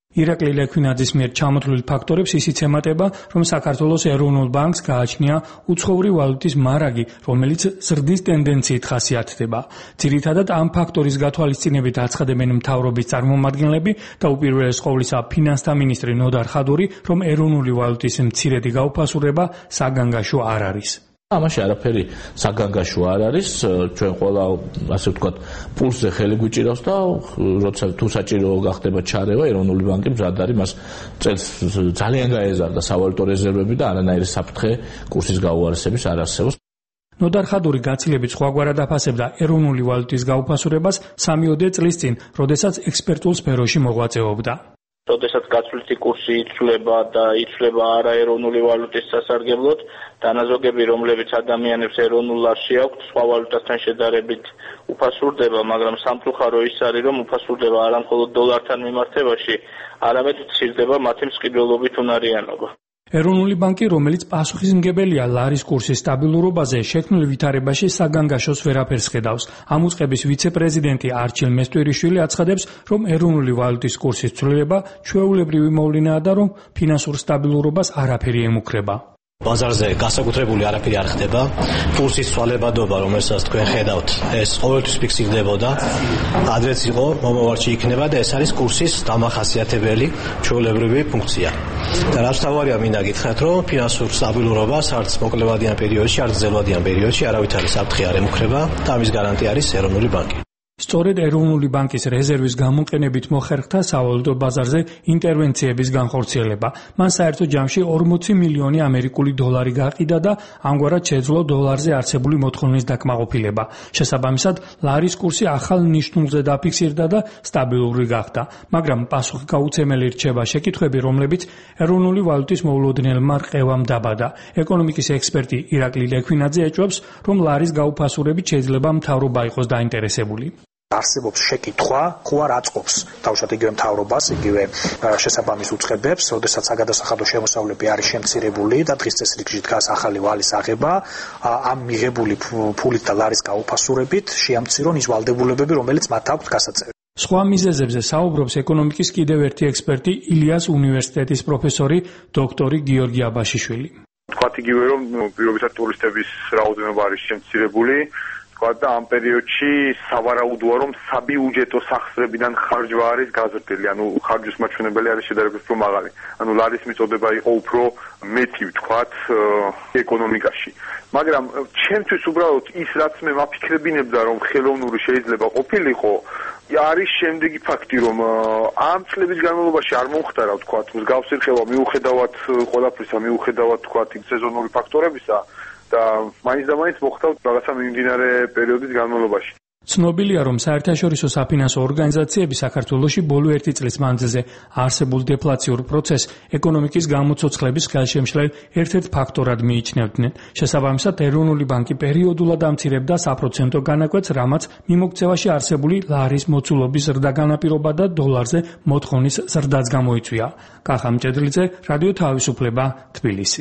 ირაკლი ლექვინაძის მიერ ჩამოთვლილ ფაქტორებს ისიც ემატება, რომ საქართველოს ეროვნულ ბანკს გააჩნია უცხოური ვალუტის მარაგი, რომელიც ზრდის ტენდენციით ხასიათდება. ძირითადად ამ ფაქტორის გათვალისწინებით აცხადებენ მთავრობის წარმომადგენლები და უპირველეს ყოვლისა ფინანსთა მინისტრი ნოდარ ხადური, რომ ეროვნული ვალუტის მცირედი გაუფასურება საგანგაშო არ არის. ამაში არაფერი საგანგაშო არ არის, ჩვენ ყველა ასე ვთქვათ, პულსზე ხელი გვიჭირავს და როცა თუ საჭირო გახდება ჩარევა, ეროვნული ბანკი მზად არის მას წელს ძალიან გაეზარდა სავალუტო რეზერვები და არანაირი საფრთხე კურსის გაუარესების არ არსებობს. ნოდარ ხადური გაცილებით სხვაგვარად აფასებდა ეროვნული ვალუტის გაუფასურებას 3 წლის წინ, როდესაც ექსპერტულ სფეროში მოღვაწეობდა. როდესაც გაცვლითი კურსი იცვლება და იცვლება არაეროვნული ვალუტის სასარგებლოდ, დანაზოგები, რომლებიც ადამიანებს ეროვნულ ლარში აქვთ, სხვა ვალუტასთან შედარებით უფასურდება, მაგრამ სამწუხარო ის არის, რომ უფასურდება არა მხოლოდ დოლართან მიმართებაში, არამედ მცირდება მათი მსყიდველობით უნარიანობა. ეროვნული ბანკი, რომელიც პასუხისმგებელია ლარის კურსის სტაბილურობაზე, შექმნილ ვითარებაში საგანგაშოს ვერაფერს ხედავს. ამ უწყების ვიცე-პრეზიდენტი არჩილ მესტვერიშვილი აცხადებს, რომ ეროვნული ვალუტის კურსის ცვლილება ჩვეულებრივი მოვლენაა და რომ ფინანსურ სტაბილურობას არაფერი ემუქრება. ბაზარზე განსაკუთრებული არაფერი არ ხდება. კურსის ცვალებადობა, რომელსაც თქვენ ხედავთ, ეს ყოველთვის ფიქსირდებოდა. ადრეც იყო, მომავალში იქნება და ეს არის კურსის დამახასიათებელი ჩვეულებრივი ფუნქცია. და რაც თავარია მინდა გითხრათ, რომ ფინანსურ სტაბილურობას არც მოკლევადიან პერიოდში, არც გრძელვადიან პერიოდში არავითარი საფრთხე არ ემუქრება და ამის გარანტია არის ეროვნული ბანკი. სწორედ ეროვნული ბანკის რეზერვის გამოყენებით მოხერხდა სავალუტო ბაზარზე ინტერვენციების განხორციელება. მან საერთო ჯამში 40 მილიონი ამერიკული დოლარი გაყიდა და ამგვარად შეძლო დოლარზე არსებული მოთხოვნის დაკმაყოფილება. შესაბამისად, ლარის კურსი ახალ ნიშნულზე დაფიქსირდა და სტაბილური გახდა. მაგრამ პასუხგაუცემელი რჩება შეკითხვები, რომლებიც ეროვნული ვალუტის მოულოდნელმა რყევამ დაბადა. ეკონომიკის ექსპერტი ირაკლი ლექვინაძე ეჭვობს, რომ ლარის გაუფასურებით შეიძლება მთავრობა იყოს დაინტერესებული. არსებობს შეკითხვა, ხო არ აწყობს თავშად იგივე მთავრობას, იგივე შესაბამის უწყებებს, როდესაც საგადასახადო შემოსავლები არის შემცირებული და დღის წესრიგში დგას ახალი ვალის აღება, ამ მიღებული ფულით და ლარის გაუფასურებით შეამცირონ ის ვალდებულებები, რომელიც მათ აქვთ გასაწევი. სხვა მიზეზებზე საუბრობს ეკონომიკის კიდევ ერთი ექსპერტი ილიას უნივერსიტეტის პროფესორი დოქტორი გიორგი აბაშიშვილი. თქვათ იგივე რომ პირობითად ტურისტების რაოდენობა არის შემცირებული და ამ პერიოდში სავარაუდოა რომ საბიუჯეტო სახსრებიდან ხარჯვა არის გაზრდილი, ანუ ხარჯვის მაჩვენებელი არის შედარებით უფრო მაღალი. ანუ ლარის მიწოდება იყო უფრო მეტი ვთქვათ ეკონომიკაში. მაგრამ ჩემთვის უბრალოდ ის რაც მე მაფიქრებინებდა რომ ხელოვნური შეიძლება ყოფილიყო, არის შემდეგი ფაქტი რომ ამ წლების განმავლობაში არ მომხდარა ვთქვათ მსგავსი რხევა მიუხედავად ყველაფრისა, მიუხედავად ვთქვათ სეზონური ფაქტორებისა და მაინც და მაინც მოხდა რაღაცა მიმდინარე პერიოდის განმავლობაში. ცნობილია, რომ საერთაშორისო საფინანსო ორგანიზაციები საქართველოში ბოლო 1 წლის მანძილზე არსებულ დეფლაციურ პროცესს ეკონომიკის გამოცოცხლების ხელშემშლელ ერთ-ერთ ფაქტორად მიიჩნევდნენ. შესაბამისად, ეროვნული ბანკი პერიოდულად ამცირებდა საპროცენტო განაკვეთს, რამაც მიმოქცევაში არსებული ლარის მოცულობის ზრდა განაპირობა და დოლარზე მოთხოვნის ზრდაც გამოიწვია. კახა მჭედლიძე, რადიო თავისუფლება, თბილისი.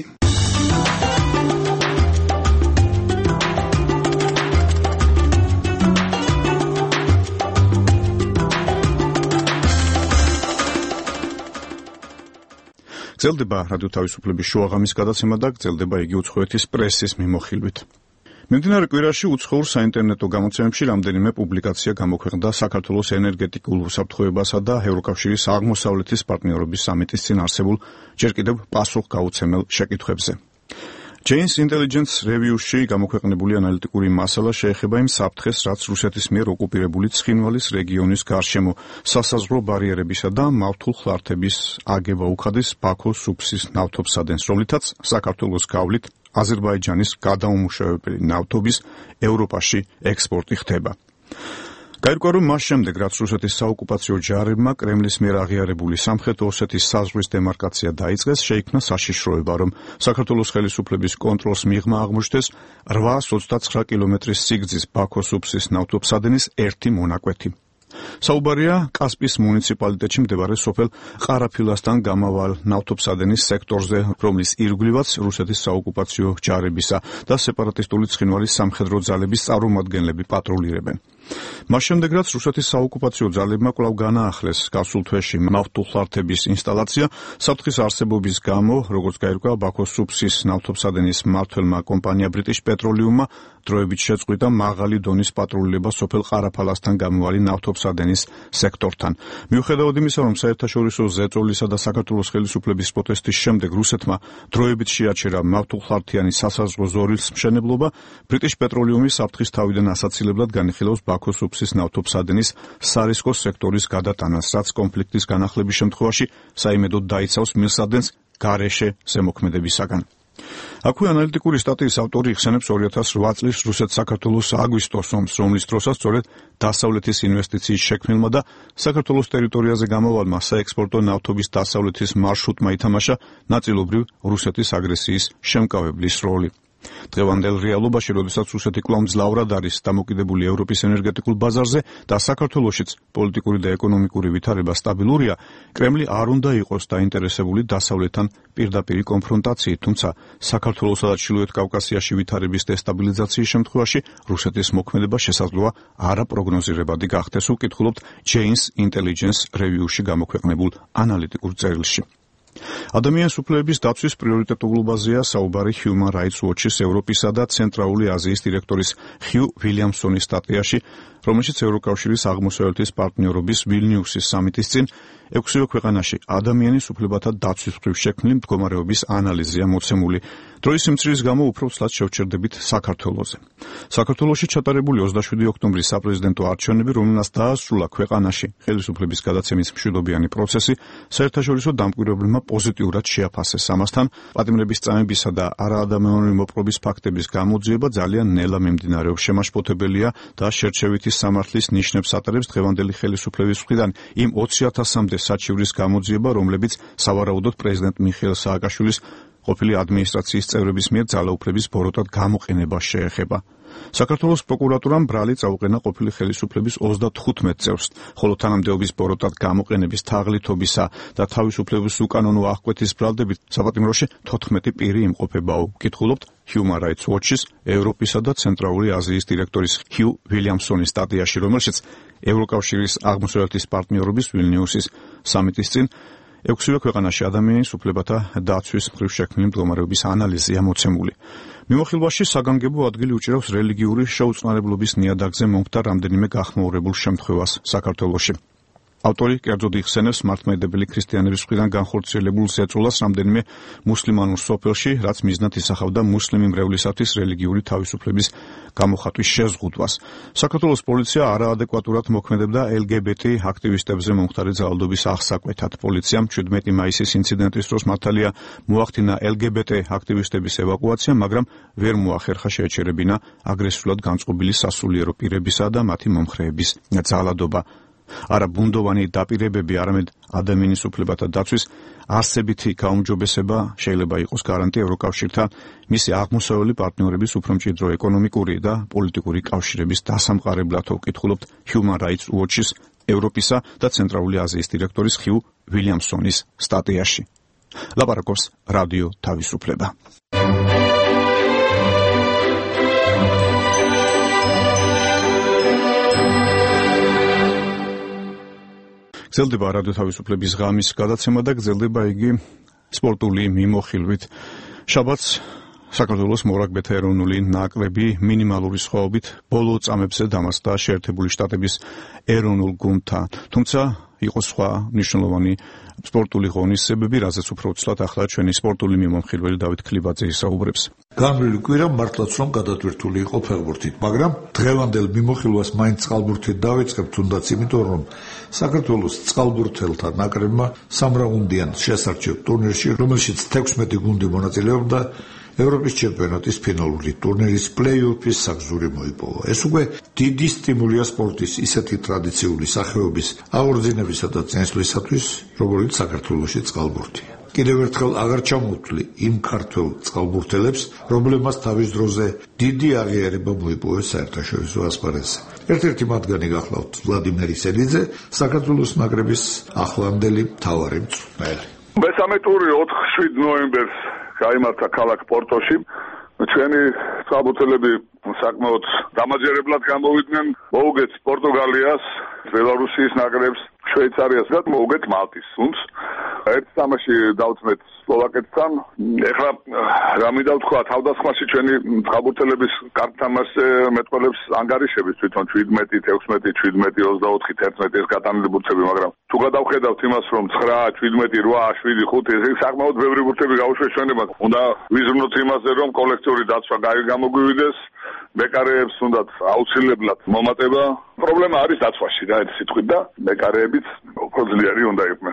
გრძელდება რადიო თავისუფლების შუაღამის გადაცემა და გრძელდება იგი უცხოეთის პრესის მიმოხილვით. მიმდინარე კვირაში უცხოურ საინტერნეტო გამოცემებში რამდენიმე პუბლიკაცია გამოქვეყნდა საქართველოს ენერგეტიკულ უსაფრთხოებასა და ევროკავშირის აღმოსავლეთის პარტნიორობის სამიტის წინ არსებულ ჯერ კიდევ პასუხგაუცემელ შეკითხვებზე. Jane's Intelligence Review-ში გამოქვეყნებული ანალიტიკური მასალა შეეხება იმ საფრთხეს, რაც რუსეთის მიერ ოკუპირებული ცხინვალის რეგიონის გარშემო სასაზღვრო ბარიერებისა და მავთულ ხლართების აგება უხადის ბაქოს უბსის ნავთობსადენს, რომლითაც საქართველოს გავლით აზერბაიჯანის გადაუმუშავებელი ნავთობის ევროპაში ექსპორტი ხდება. გაირკვა, რომ მას შემდეგ, რაც რუსეთის საოკუპაციო ჯარებმა კრემლის მიერ აღიარებული სამხრეთ ოსეთის საზღვრის დემარკაცია დაიწყეს, შეიქმნა საშიშროება, რომ საქართველოს ხელისუფლების კონტროლს მიღმა აღმოჩნდეს 829 კილომეტრის სიგრძის ბაქოს უბსის ნავთობსადენის ერთი მონაკვეთი. საუბარია კასპის მუნიციპალიტეტში მდებარე სოფელ ყარაფილასთან გამავალ ნავთობსადენის სექტორზე, რომლის ირგვლივაც რუსეთის საოკუპაციო ჯარებისა და სეპარატისტული ცხინვალის სამხედრო ძალების წარმომადგენლები პატრულირებენ. მას შემდეგ რაც რუსეთის საოკუპაციო ძალებმა კვლავ განაახლეს გასულ თვეში ნავთობსადენის ინსტალაცია, საფრთხის არსებობის გამო, როგორც გაირკვა ბაქოს სუფსის ნავთობსადენის მმართველმა კომპანია British Petroleum-მა დროებით შეწყვიტა მაღალი დონის პატრულება სოფელ ყარაფალასთან გამავალი ნავთობსადენის სექტორთან. მიუხედავად იმისა, რომ საერთაშორისო ზეწოლისა და საქართველოს ხელისუფლების პროტესტის შემდეგ რუსეთმა დროებით შეაჩერა ნავთობხლართიანი სასაზღვრო ზორილის მშენებლობა, British Petroleum-ი საფრთხის თავიდან ასაცილებლად განიხილავს ბაქოს სუფსის ნავთობსადენის სარისკო სექტორის გადატანას, რაც კონფლიქტის განახლების შემთხვევაში საიმედოდ დაიცავს მილსადენს გარეშე ზემოქმედებისაგან. აქვე ანალიტიკური სტატიის ავტორი იხსენებს 2008 წლის რუსეთ-საქართველოს აგვისტოს ომს, რომლის დროსაც სწორედ დასავლეთის ინვესტიციის შექმნილმა და საქართველოს ტერიტორიაზე გამავალმა საექსპორტო ნავთობის დასავლეთის მარშრუტმა ითამაშა ნაწილობრივ რუსეთის აგრესიის შემკავებლის როლი. დღევანდელ რეალობაში, როდესაც რუსეთი კვლავ მძლავრად არის დამოკიდებული ევროპის ენერგეტიკულ ბაზარზე და საქართველოშიც პოლიტიკური და ეკონომიკური ვითარება სტაბილურია, კრემლი არ უნდა იყოს დაინტერესებული დასავლეთთან პირდაპირი კონფრონტაციით, თუმცა საქართველოსა და ჩრდილოეთ კავკასიაში ვითარების დესტაბილიზაციის შემთხვევაში რუსეთის მოქმედება შესაძლოა არაპროგნოზირებადი გახდეს, უკითხულობთ Jane's Intelligence Review-ში გამოქვეყნებულ ანალიტიკურ წერილში. ადამიანის უფლებების დაცვის პრიორიტეტულობაზეა საუბარი Human Rights Watch-ის ევროპისა და ცენტრალური აზიის დირექტორის Hugh Williamson-ის სტატიაში, რომელშიც ევროკავშირის აღმოსავლეთის პარტნიორობის ვილნიუსის სამიტის წინ 6-ვე ქვეყანაში ადამიანის უფლებათა დაცვის მხრივ შექმნილი მდგომარეობის ანალიზია მოცემული. დროის სიმცირის გამო უფრო ცლად შევჩერდებით საქართველოზე. საქართველოში ჩატარებული 27 ოქტომბრის საპრეზიდენტო არჩევნები, რომელსაც დაასრულა ქვეყანაში ხელისუფლების გადაცემის მშვიდობიანი პროცესი, საერთაშორისო დამკვირვებლებმა პოზიტიურად შეაფასეს. ამასთან, პატიმრების წამებისა და არაადამიანური მოპყრობის ფაქტების გამოძიება ძალიან ნელა მიმდინარეობს. შემაშფოთებელია და შერჩევითი სამართლის ნიშნებს ატარებს დღევანდელი ხელისუფლების მხრიდან იმ 20,000-მდე საჩივრის გამოძიება, რომლებიც სავარაუდოდ პრეზიდენტ მიხეილ სააკაშვილის ყოფილი ადმინისტრაციის წევრების მიერ ძალაუფლების ბოროტად გამოყენებას შეეხება. საქართველოს პროკურატურამ ბრალი წაუყენა ყოფილი ხელისუფლების 35 წევრს, ხოლო თანამდებობის ბოროტად გამოყენების თაღლითობისა და თავისუფლების უკანონო აღკვეთის ბრალდებით საპატიმროში 14 პირი იმყოფებაო. კითხულობთ Human Rights Watch-ის ევროპისა და ცენტრალური აზიის დირექტორის Hugh Williamson-ის სტატიაში, რომელშიც ევროკავშირის აღმოსავლეთის პარტნიორობის ვილნიუსის სამიტის წინ 6-ვე ქვეყანაში ადამიანის უფლებათა დაცვის მხრივ შექმნილი მდგომარეობის ანალიზია მოცემული. მიმოხილვაში საგანგებო ადგილი უჭირავს რელიგიური შეუწყნარებლობის ნიადაგზე მომხდარ რამდენიმე გახმაურებულ შემთხვევას საქართველოში. ავტორი კერძოდ იხსენებს მართლმადიდებელი ქრისტიანების მხრიდან განხორციელებულ ზეწოლას რამდენიმე მუსლიმანურ სოფელში, რაც მიზნად ისახავდა მუსლიმი მრევლისათვის რელიგიური თავისუფლების გამოხატვის შეზღუდვას. საქართველოს პოლიცია არაადეკვატურად მოქმედებდა LGBT აქტივისტებზე მომხდარი ძალადობის აღსაკვეთად. პოლიციამ 17 მაისის ინციდენტის დროს მართალია მოახდინა LGBT აქტივისტების ევაკუაცია, მაგრამ ვერ მოახერხა შეეჩერებინა აგრესიულად განწყობილი სასულიერო პირებისა და მათი მომხრეების ძალადობა. არა ბუნდოვანი დაპირებები, არამედ ადამიანის უფლებათა დაცვის არსებითი გაუმჯობესება შეიძლება იყოს გარანტია ევროკავშირთან მისი აღმოსავლელი პარტნიორების უფრო მჭიდრო ეკონომიკური და პოლიტიკური კავშირების დასამყარებლად. უკითხულობთ Human Rights Watch-ის ევროპისა და ცენტრალური აზიის დირექტორის Hugh Williamson-ის სტატიაში. ლაპარაკობს რადიო თავისუფლება. გრძელდება რადიო თავისუფლების ღამის გადაცემა და გრძელდება იგი სპორტული მიმოხილვით. შაბათს საქართველოს მორაგბეთა ეროვნული ნაკრები მინიმალური სხვაობით ბოლო წამებზე დამარცხდა შეერთებული შტატების ეროვნულ გუნდთან. თუმცა იყო სხვა მნიშვნელოვანი სპორტული ღონისძიებები, რაზეც უფრო ცუდად ახლა ჩვენი სპორტული მიმოხილველი დავით ქლიბაძე ისაუბრებს. განვლილი კვირა მართლაც რომ გადატვირთული იყო ფეხბურთით, მაგრამ დღევანდელ მიმოხილვას მაინც წყალბურთით დავიწყებთ, თუნდაც იმიტომ რომ საქართველოს წყალბურთელთა ნაკრებმა სამრაუნდიან შესარჩევ ტურნირში, რომელშიც 16 გუნდი მონაწილეობდა, ევროპის ჩემპიონატის ფინალური ტურნირის პლეი-ოფის საგზური მოიპოვა. ეს უკვე დიდი სტიმულია სპორტის ისეთი ტრადიციული სახეობის აღორძინებისა და წინსვლისათვის, როგორც საქართველოში წყალბურთია. კიდევ ერთხელ აღარ ჩამოვთვლი იმ ქართველ წყალბურთელებს, რომლებმაც თავის დროზე დიდი აღიარება მოიპოვეს საერთაშორისო ასპარეზზე. ერთ-ერთი მათგანი გახლავთ ვლადიმერ ისელიძე, საქართველოს ნაკრების ახლანდელი მთავარი მწვრთნელი. მესამე ტური 4-7 ნოემბერს გაიმართა ქალაქ პორტოში. ჩვენი წყალბურთელები საკმაოდ დამაჯერებლად გამოვიდნენ. მოუგეთ პორტუგალიას, ბელარუსის ნაკრებს, შვეიცარიას და მოუგეთ მალტის გუნდს. ერთ თამაში დავწმეთ სლოვაკეთთან. ეხლა რა მინდა ვთქვა, თავდასხმაში ჩვენი წყალბურთელების კარგ თამაშზე მეტყველებს ანგარიშების თვითონ 17, 16, 17, 24, 11 ეს გატანილი ბურთები, მაგრამ თუ გადავხედავთ იმას, რომ 9, 17, 8, 7, 5 ეს საკმაოდ ბევრი ბურთები გაუშვეს ჩვენებად. უნდა ვიზრუნოთ იმაზე, რომ კოლექტიური დაცვა გამოგვივიდეს. მეკარეებს უნდათ აუცილებლად მომატება. პრობლემა არის დაცვაში და ეს სიტყვით და მეკარეებიც უფრო ძლიერი უნდა იყვნენ.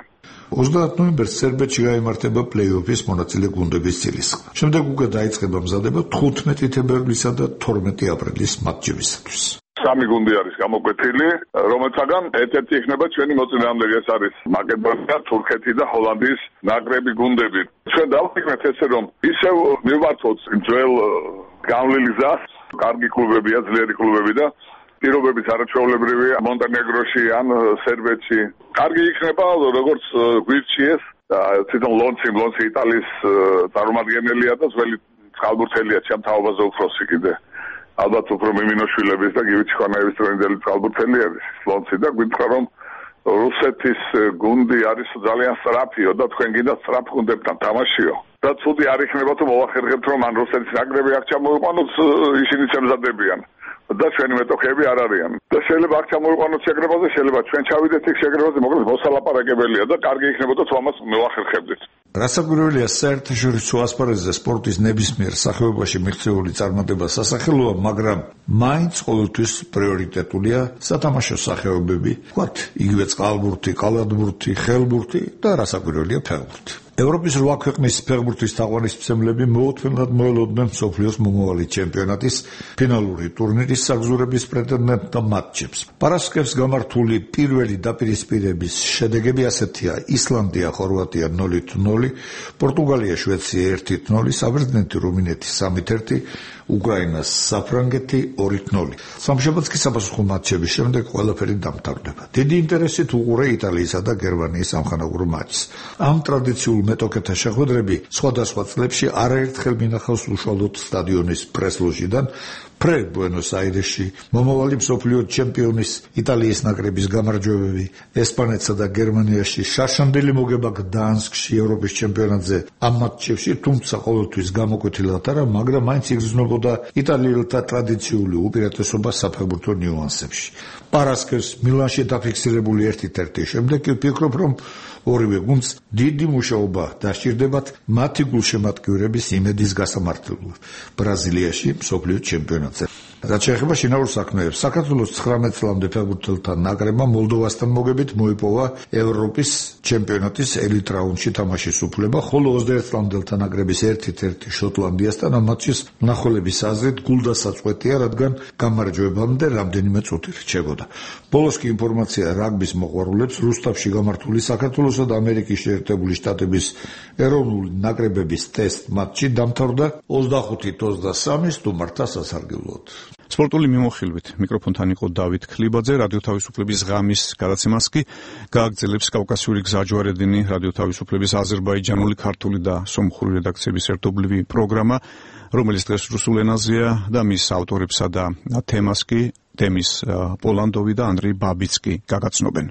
30 ნოემბერს სერბეთში გაიმართება პლეი-ოფის მონაწილე გუნდების ცილისყრა. შემდეგ უკვე დაიწყება მზადება 15 თებერვლისა და 12 აპრილის მატჩებისათვის. სამი გუნდი არის გამოკვეთილი, რომელთაგან ერთ-ერთი იქნება ჩვენი მოწინააღმდეგე, ეს არის მაკედონია, თურქეთი და ჰოლანდიის ნაკრები გუნდები. ჩვენ დავიქნეთ ესე, რომ ისევ მივმართოთ ძველ განვლილი გზას, კარგი კლუბებია, ძლიერი კლუბები და პირობებიც არაჩვეულებრივია მონტენეგროში ან სერბეთში. კარგი იქნება, როგორც გვირჩიეს და თვითონ ლონცი იტალიის წარმომადგენელია და ძველი წყალბურთელია ჩემ თაობაზე უფროსი კიდე. ალბათ უფრო მიმინოშვილების და გივიჩხანაევის ტრენდელი წყალბურთელი არის ლონცი და გვიწყა რომ რუსეთის გუნდი არის ძალიან სწრაფიო და თქვენ გინდა სწრაფ გუნდებთან თამაშიო. და ცუდი არ იქნება თუ მოვახერხებთ რომ ან რუსეთის ნაკრები აქ ჩამოიყვანოთ, ისინი შემზადებიან. და ჩვენი მეტოქეები არ არიან. და შეიძლება აქ ჩამოიყვანოთ შეკრებაზე, შეიძლება ჩვენ ჩავიდეთ იქ შეკრებაზე, მოკლედ მოსალაპარაკებელია და კარგი იქნებოდა თუ ამას მევახერხებდით. რასაკვირველია, საერთაშორისო ასპარეზზე სპორტის ნებისმიერ სახეობაში მიღწეული წარმატება სასახელოა, მაგრამ მაინც ყოველთვის პრიორიტეტულია სათამაშო სახეობები, ვთქვათ, იგივე წყალბურთი, კალათბურთი, ხელბურთი და რასაკვირველია ფეხბურთი. ევროპის 8 ქვეყნის ფეხბურთის თაყვანისმცემლები მოუთმენლად მოელოდნენ მსოფლიოს მომავალი ჩემპიონატის ფინალური ტურნირის საგზურების პრეტენდენტთა მატჩებს. პარასკევს გამართული პირველი დაპირისპირების შედეგები ასეთია: ისლანდია, ხორვატია 0-0, პორტუგალია, შვეიცარია 1-0, საბერძნეთი, რუმინეთი 3-1, უკრაინა, საფრანგეთი 2-0. სამშაბათს კი საპასუხო მატჩების შემდეგ ყველაფერი დამთავრდება. დიდი ინტერესით უყურე იტალიისა და გერმანიის ამხანაგურ მატჩს. ამ ტრადიციულ მეტოქეთა შეხვედრები სხვადასხვა წლებში არაერთხელ მინახავს უშუალოდ სტადიონის პრეს-ლოჟიდან, ფრე ბუენოს-აირესში, მომავალი მსოფლიო ჩემპიონის იტალიის ნაკრების გამარჯვებები, ესპანეთსა და გერმანიაში, შარშანდელი მოგება გდანსკში ევროპის ჩემპიონატზე. ამ მატჩებში თუმცა ყოველთვის გამოკვეთილად არა, მაგრამ მაინც იგრძნობოდა იტალიელთა ტრადიციული უპირატესობა საფეხბურთო ნიუანსებში. პარასკევს მილანში დაფიქსირებული 1-1 შემდეგ კი ვფიქრობ, რომ ორივე გუნდს დიდი მუშაობა დასჭირდებათ მათი გულშემატკივრების იმედის გასამართლებლად ბრაზილიაში მსოფლიო ჩემპიონატზე. რაც შეეხება შინაურ საქმეებს, საქართველოს 19 წლამდე ფეხბურთელთა ნაკრებმა მოლდოვასთან მოგებით მოიპოვა ევროპის ჩემპიონატის ელიტ რაუნდში თამაშის უფლება, ხოლო 21 წლამდელთა ნაკრების 1-1 შოტლანდიასთან ამ მატჩის მნახველების აზრით გულდასაწყვეტია, რადგან გამარჯვებამდე რამდენიმე წუთი რჩებოდა. ბოლოს კი ინფორმაცია რაგბის მოყვარულებს რუსთავში გამართული საქართველოსა და ამერიკის შეერთებული შტატების ეროვნული ნაკრებების ტესტ მატჩი დამთავრდა 25-23 სტუმართა სასარგებლოდ. სპორტული მიმოხილვით მიკროფონთან იყო დავით ქლიბაძე. რადიო თავისუფლების ღამის გადაცემას კი გააგრძელებს კავკასიური გზაჯვარედინი, რადიო თავისუფლების აზერბაიჯანული, ქართული და სომხური რედაქციების ერთობლივი პროგრამა, რომელიც დღეს რუსულ ენაზეა და მის ავტორებსა და თემას კი დემის პოლანდოვი და ანდრეი ბაბიცკი გაგაცნობენ.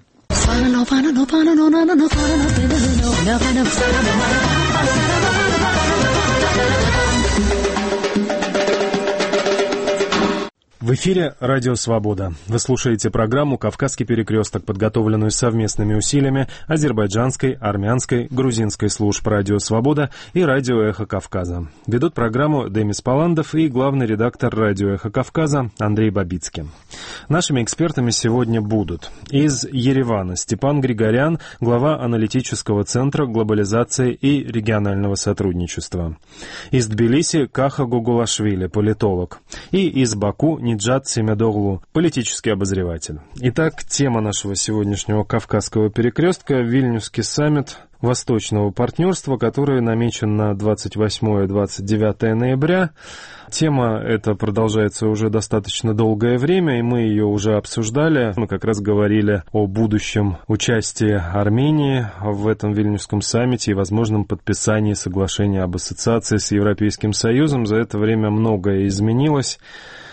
В эфире «Радио Свобода». Вы слушаете программу «Кавказский перекресток», подготовленную совместными усилиями азербайджанской, армянской, грузинской служб «Радио Свобода» и «Радио Эхо Кавказа». Ведут программу Демис Паландов и главный редактор «Радио Эхо Кавказа» Андрей Бабицкий. Нашими экспертами сегодня будут из Еревана Степан Григорян, глава аналитического центра глобализации и регионального сотрудничества. Из Тбилиси Каха Гугулашвили, политолог. И из Баку Ниджат Семедоглу, политический обозреватель. Итак, тема нашего сегодняшнего Кавказского перекрестка – Вильнюсский саммит Восточного партнерства, который намечен на 28-29 ноября. Тема эта продолжается уже достаточно долгое время, и мы ее уже обсуждали. Мы как раз говорили о будущем участии Армении в этом Вильнюсском саммите и возможном подписании соглашения об ассоциации с Европейским Союзом. За это время многое изменилось.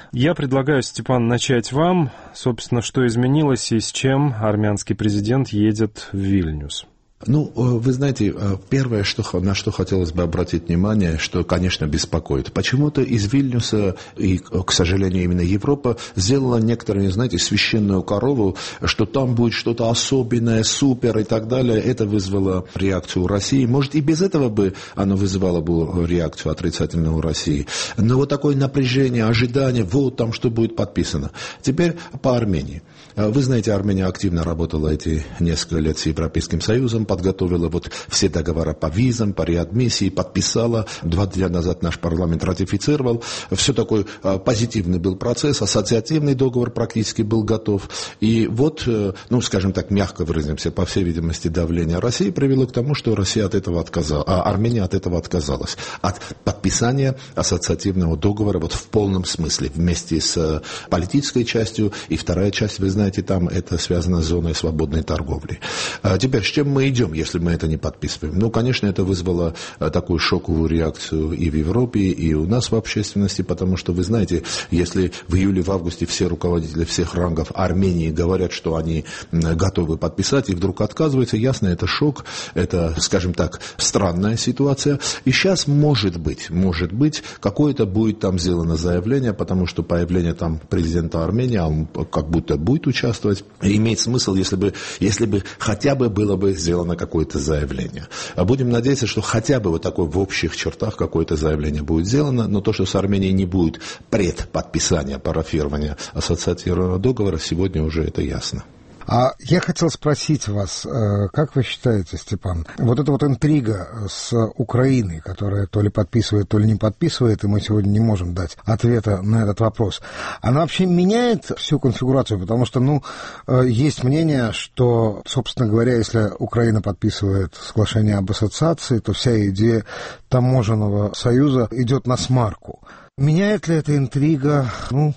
Я предлагаю, Степан, начать вам. Собственно, что изменилось и с чем армянский президент едет в Вильнюс? Ну, вы знаете, первое, на что хотелось бы обратить внимание, что, конечно, беспокоит. Почему-то из Вильнюса, и, к сожалению, именно Европа, сделала некоторые, знаете, священную корову, что там будет что-то особенное, супер и так далее. Это вызвало реакцию России. Может, и без этого бы оно вызывало бы реакцию отрицательную у России. Но вот такое напряжение, ожидание, вот там что будет подписано. Теперь по Армении. Вы знаете, Армения активно работала эти несколько лет с Европейским Союзом, подготовила вот все договора по визам, по реадмиссии, подписала. 2 дня назад наш парламент ратифицировал. Все такой позитивный был процесс, ассоциативный договор практически был готов. И вот, ну, скажем так, мягко выразимся, по всей видимости, давление России привело к тому, что Россия от этого Армения от этого отказалась. От подписания ассоциативного договора вот в полном смысле, вместе с политической частью. И вторая часть, вы знаете, там это связано с зоной свободной торговли. Теперь, с чем мы идем, если мы это не подписываем? Ну, конечно, это вызвало такую шоковую реакцию и в Европе, и у нас в общественности, потому что, вы знаете, если в июле, в августе все руководители всех рангов Армении говорят, что они готовы подписать, и вдруг отказываются, ясно, это шок, это, скажем так, странная ситуация. И сейчас, может быть, какое-то будет там сделано заявление, потому что появление там президента Армении, он как будто будет участвовать, имеет смысл, если бы хотя бы было бы сделано какое-то заявление. Будем надеяться, что хотя бы вот такое в общих чертах какое-то заявление будет сделано, но то, что с Арменией не будет предподписания, парафирования ассоциативного договора, сегодня уже это ясно. А я хотел спросить вас, как вы считаете, Степан, вот эта вот интрига с Украиной, которая то ли подписывает, то ли не подписывает, и мы сегодня не можем дать ответа на этот вопрос, она вообще меняет всю конфигурацию? Потому что, есть мнение, что, собственно говоря, если Украина подписывает соглашение об ассоциации, то вся идея таможенного союза идет на смарку. Меняет ли эта интрига,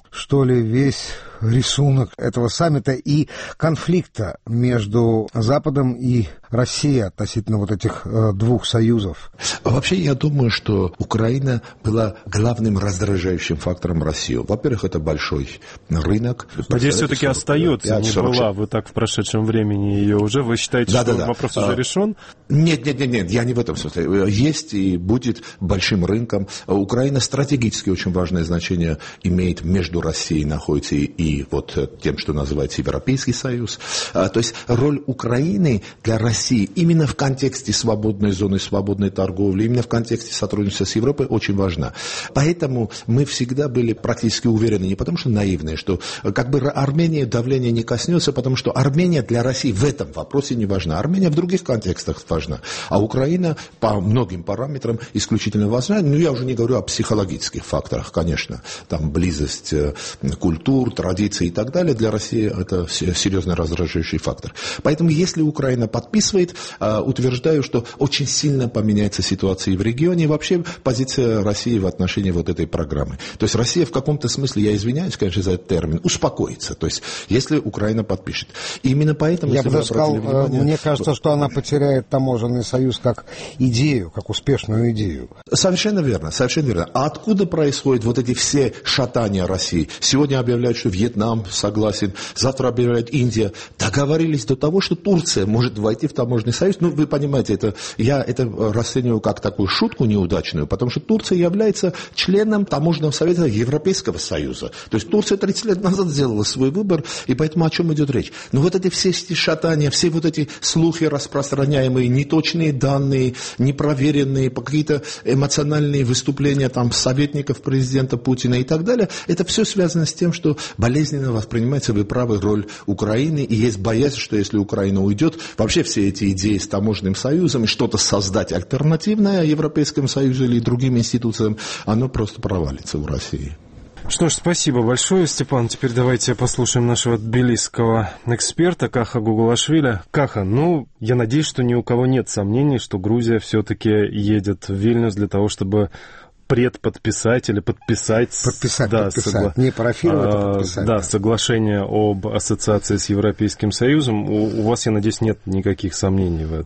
весь рисунок этого саммита и конфликта между Западом и Россией относительно вот этих двух союзов? Вообще, я думаю, что Украина была главным раздражающим фактором России. Во-первых, это большой рынок. Надеюсь, все-таки остается, не была. Вы так в прошедшем времени ее уже. Вы считаете, что вопрос уже решен? Нет, я не в этом смысле. Есть и будет большим рынком. Украина стратегически очень важное значение имеет между Россией находится и вот тем, что называется Европейский Союз. То есть роль Украины для России именно в контексте свободной зоны, свободной торговли, именно в контексте сотрудничества с Европой очень важна. Поэтому мы всегда были практически уверены, не потому что наивные, что как бы Армения давления не коснется, потому что Армения для России в этом вопросе не важна. Армения в других контекстах важна. А Украина по многим параметрам исключительно важна. Я уже не говорю о психологических факторах, конечно. Там близость культур, традиций и так далее. Для России это серьезный раздражающий фактор. Поэтому если Украина подписывает, утверждаю, что очень сильно поменяется ситуация и в регионе, и вообще позиция России в отношении вот этой программы. То есть Россия в каком-то смысле, я извиняюсь, конечно, за этот термин, успокоится. То есть если Украина подпишет. И именно поэтому... Я бы даже сказал, мне кажется, что она потеряет таможенный союз как идею, как успешную идею. Совершенно верно, совершенно верно. А откуда происходят вот эти все шатания России? Сегодня объявляют, что Вьетнам согласен, завтра объявляет Индия. Договорились до того, что Турция может войти в таможенный союз. Вы понимаете, я это расцениваю как такую шутку неудачную, потому что Турция является членом таможенного совета Европейского Союза. То есть Турция 30 лет назад сделала свой выбор, и поэтому о чем идет речь? Но вот эти все шатания, все вот эти слухи распространяемые, неточные данные, непроверенные, какие-то эмоциональные выступления там советников президента Путина и так далее, это все связано с тем, что болезненно воспринимается, вы правы, роль Украины, и есть боязнь, что если Украина уйдет, вообще все эти идеи с таможенным союзом и что-то создать альтернативное Европейскому Союзу или другим институциям, оно просто провалится у России. Что ж, спасибо большое, Степан. Теперь давайте послушаем нашего тбилисского эксперта Каха Гугулашвили. Каха, я надеюсь, что ни у кого нет сомнений, что Грузия все-таки едет в Вильнюс для того, чтобы предподписать или подписать. Подписать. Не парафировать, а подписать. Да, соглашение об ассоциации с Европейским Союзом. У вас, я надеюсь, нет никаких сомнений в этом?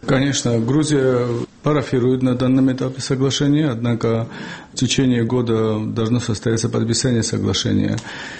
Конечно, Грузия парафирует на данном этапе соглашение, однако в течение года должно состояться подписание соглашения.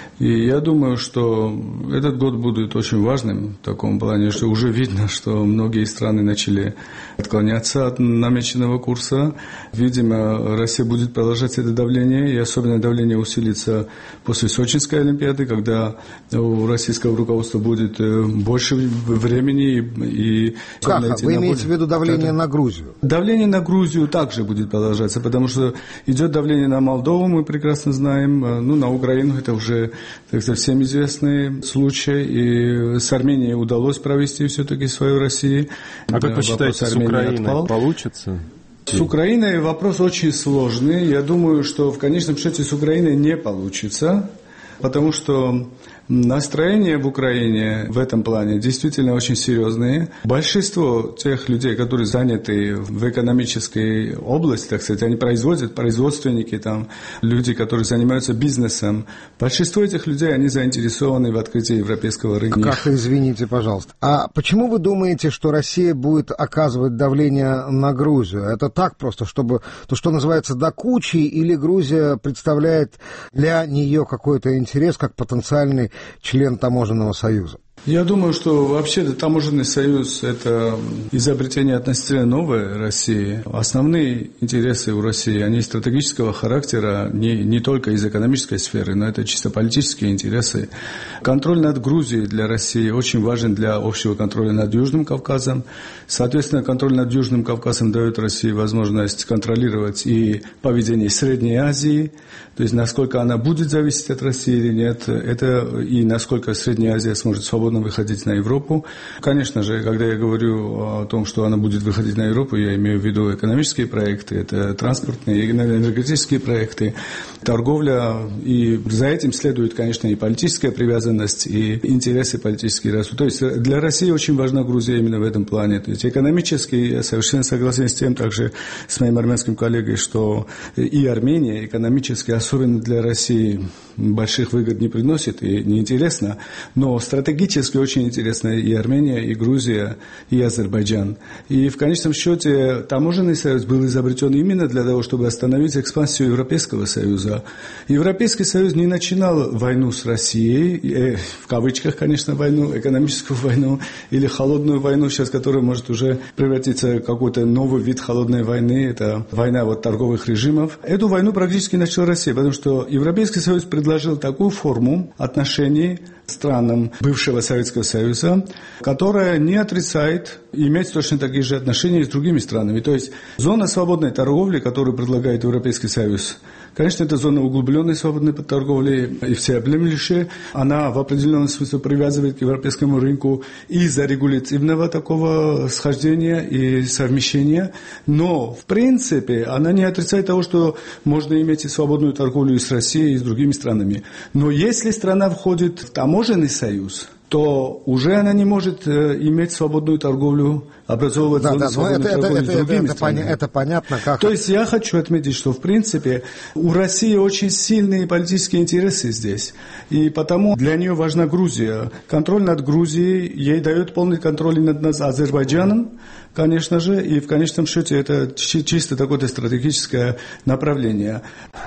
И я думаю, что этот год будет очень важным в таком плане, что уже видно, что многие страны начали отклоняться от намеченного курса. Видимо, Россия будет продолжать это давление, и особенно давление усилится после Сочинской Олимпиады, когда у российского руководства будет больше времени и... Как? Вы имеете в виду давление на Грузию? Давление на Грузию также будет продолжаться, потому что идет давление на Молдову, мы прекрасно знаем, на Украину это уже, так сказать, всем известный случай, и с Арменией удалось провести все-таки свою Россию. А как вы считаете, с Украиной получится? С Украиной вопрос очень сложный. Я думаю, что в конечном счете с Украиной не получится, потому что настроения в Украине в этом плане действительно очень серьезные. Большинство тех людей, которые заняты в экономической области, так сказать, они производственники, там, люди, которые занимаются бизнесом, большинство этих людей, они заинтересованы в открытии европейского рынка. Как, извините, пожалуйста. А почему вы думаете, что Россия будет оказывать давление на Грузию? Это так просто, чтобы, то, что называется, до кучи, или Грузия представляет для нее какой-то интерес как потенциальный член таможенного союза? Я думаю, что вообще таможенный союз – это изобретение относительно новой России. Основные интересы у России, они стратегического характера, не только из экономической сферы, но это чисто политические интересы. Контроль над Грузией для России очень важен для общего контроля над Южным Кавказом. Соответственно, контроль над Южным Кавказом дает России возможность контролировать и поведение Средней Азии, то есть насколько она будет зависеть от России или нет, это и насколько Средняя Азия сможет свободно выходить на Европу. Конечно же, когда я говорю о том, что она будет выходить на Европу, я имею в виду экономические проекты, это транспортные, энергетические проекты, торговля, и за этим следует, конечно, и политическая привязанность, и интересы политические растут. То есть для России очень важна Грузия именно в этом плане. То есть экономически я совершенно согласен с тем, также с моим армянским коллегой, что и Армения экономически, особенно для России, больших выгод не приносит и неинтересно, но стратегически очень интересно и Армения, и Грузия, и Азербайджан. И в конечном счете таможенный союз был изобретен именно для того, чтобы остановить экспансию Европейского Союза. Европейский Союз не начинал войну с Россией, в кавычках, конечно, войну, экономическую войну или холодную войну, сейчас которая может уже превратиться в какой-то новый вид холодной войны, это война торговых режимов. Эту войну практически начала Россия, потому что Европейский Союз предложил такую форму отношений странам бывшего Советского Союза, которая не отрицает иметь точно такие же отношения с другими странами. То есть зона свободной торговли, которую предлагает Европейский Союз, конечно, это зона углубленной свободной торговли и всеобъемлющая. Она в определенном смысле привязывает к европейскому рынку из-за регулятивного такого схождения и совмещения. Но, в принципе, она не отрицает того, что можно иметь и свободную торговлю и с Россией, и с другими странами. Но если страна входит в таможенный союз, то уже она не может иметь свободную торговлю, образовывать зоны свободной торговли с другими странами. Это понятно. Как... То есть я хочу отметить, что в принципе у России очень сильные политические интересы здесь. И потому для нее важна Грузия. Контроль над Грузией ей дает полный контроль над Азербайджаном, конечно же, и в конечном счете это чисто такое стратегическое направление.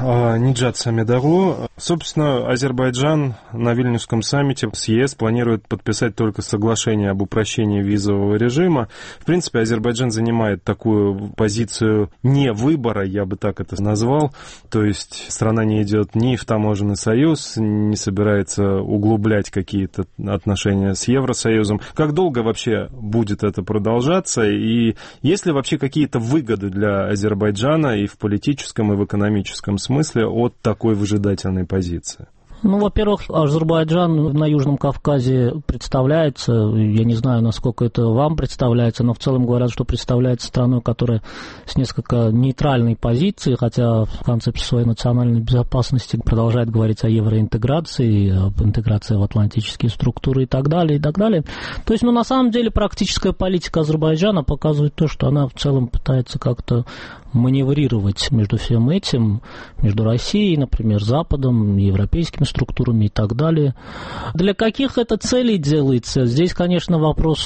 Ниджат Самедаглу. Собственно, Азербайджан на Вильнюсском саммите с ЕС планирует подписать только соглашение об упрощении визового режима. В принципе, Азербайджан занимает такую позицию не выбора, я бы так это назвал. То есть страна не идет ни в таможенный союз, не собирается углублять какие-то отношения с Евросоюзом. Как долго вообще будет это продолжаться? И есть ли вообще какие-то выгоды для Азербайджана и в политическом, и в экономическом смысле от такой выжидательной позиции? Ну, во-первых, Азербайджан на Южном Кавказе представляется, я не знаю, насколько это вам представляется, но в целом говорят, что представляется страной, которая с несколько нейтральной позицией, хотя в концепции своей национальной безопасности продолжает говорить о евроинтеграции, об интеграции в атлантические структуры и так далее, и так далее. То есть, ну, на самом деле, практическая политика Азербайджана показывает то, что она в целом пытается как-то маневрировать между всем этим, между Россией, например, Западом, европейскими структурами и так далее. Для каких это целей делается? Здесь, конечно, вопрос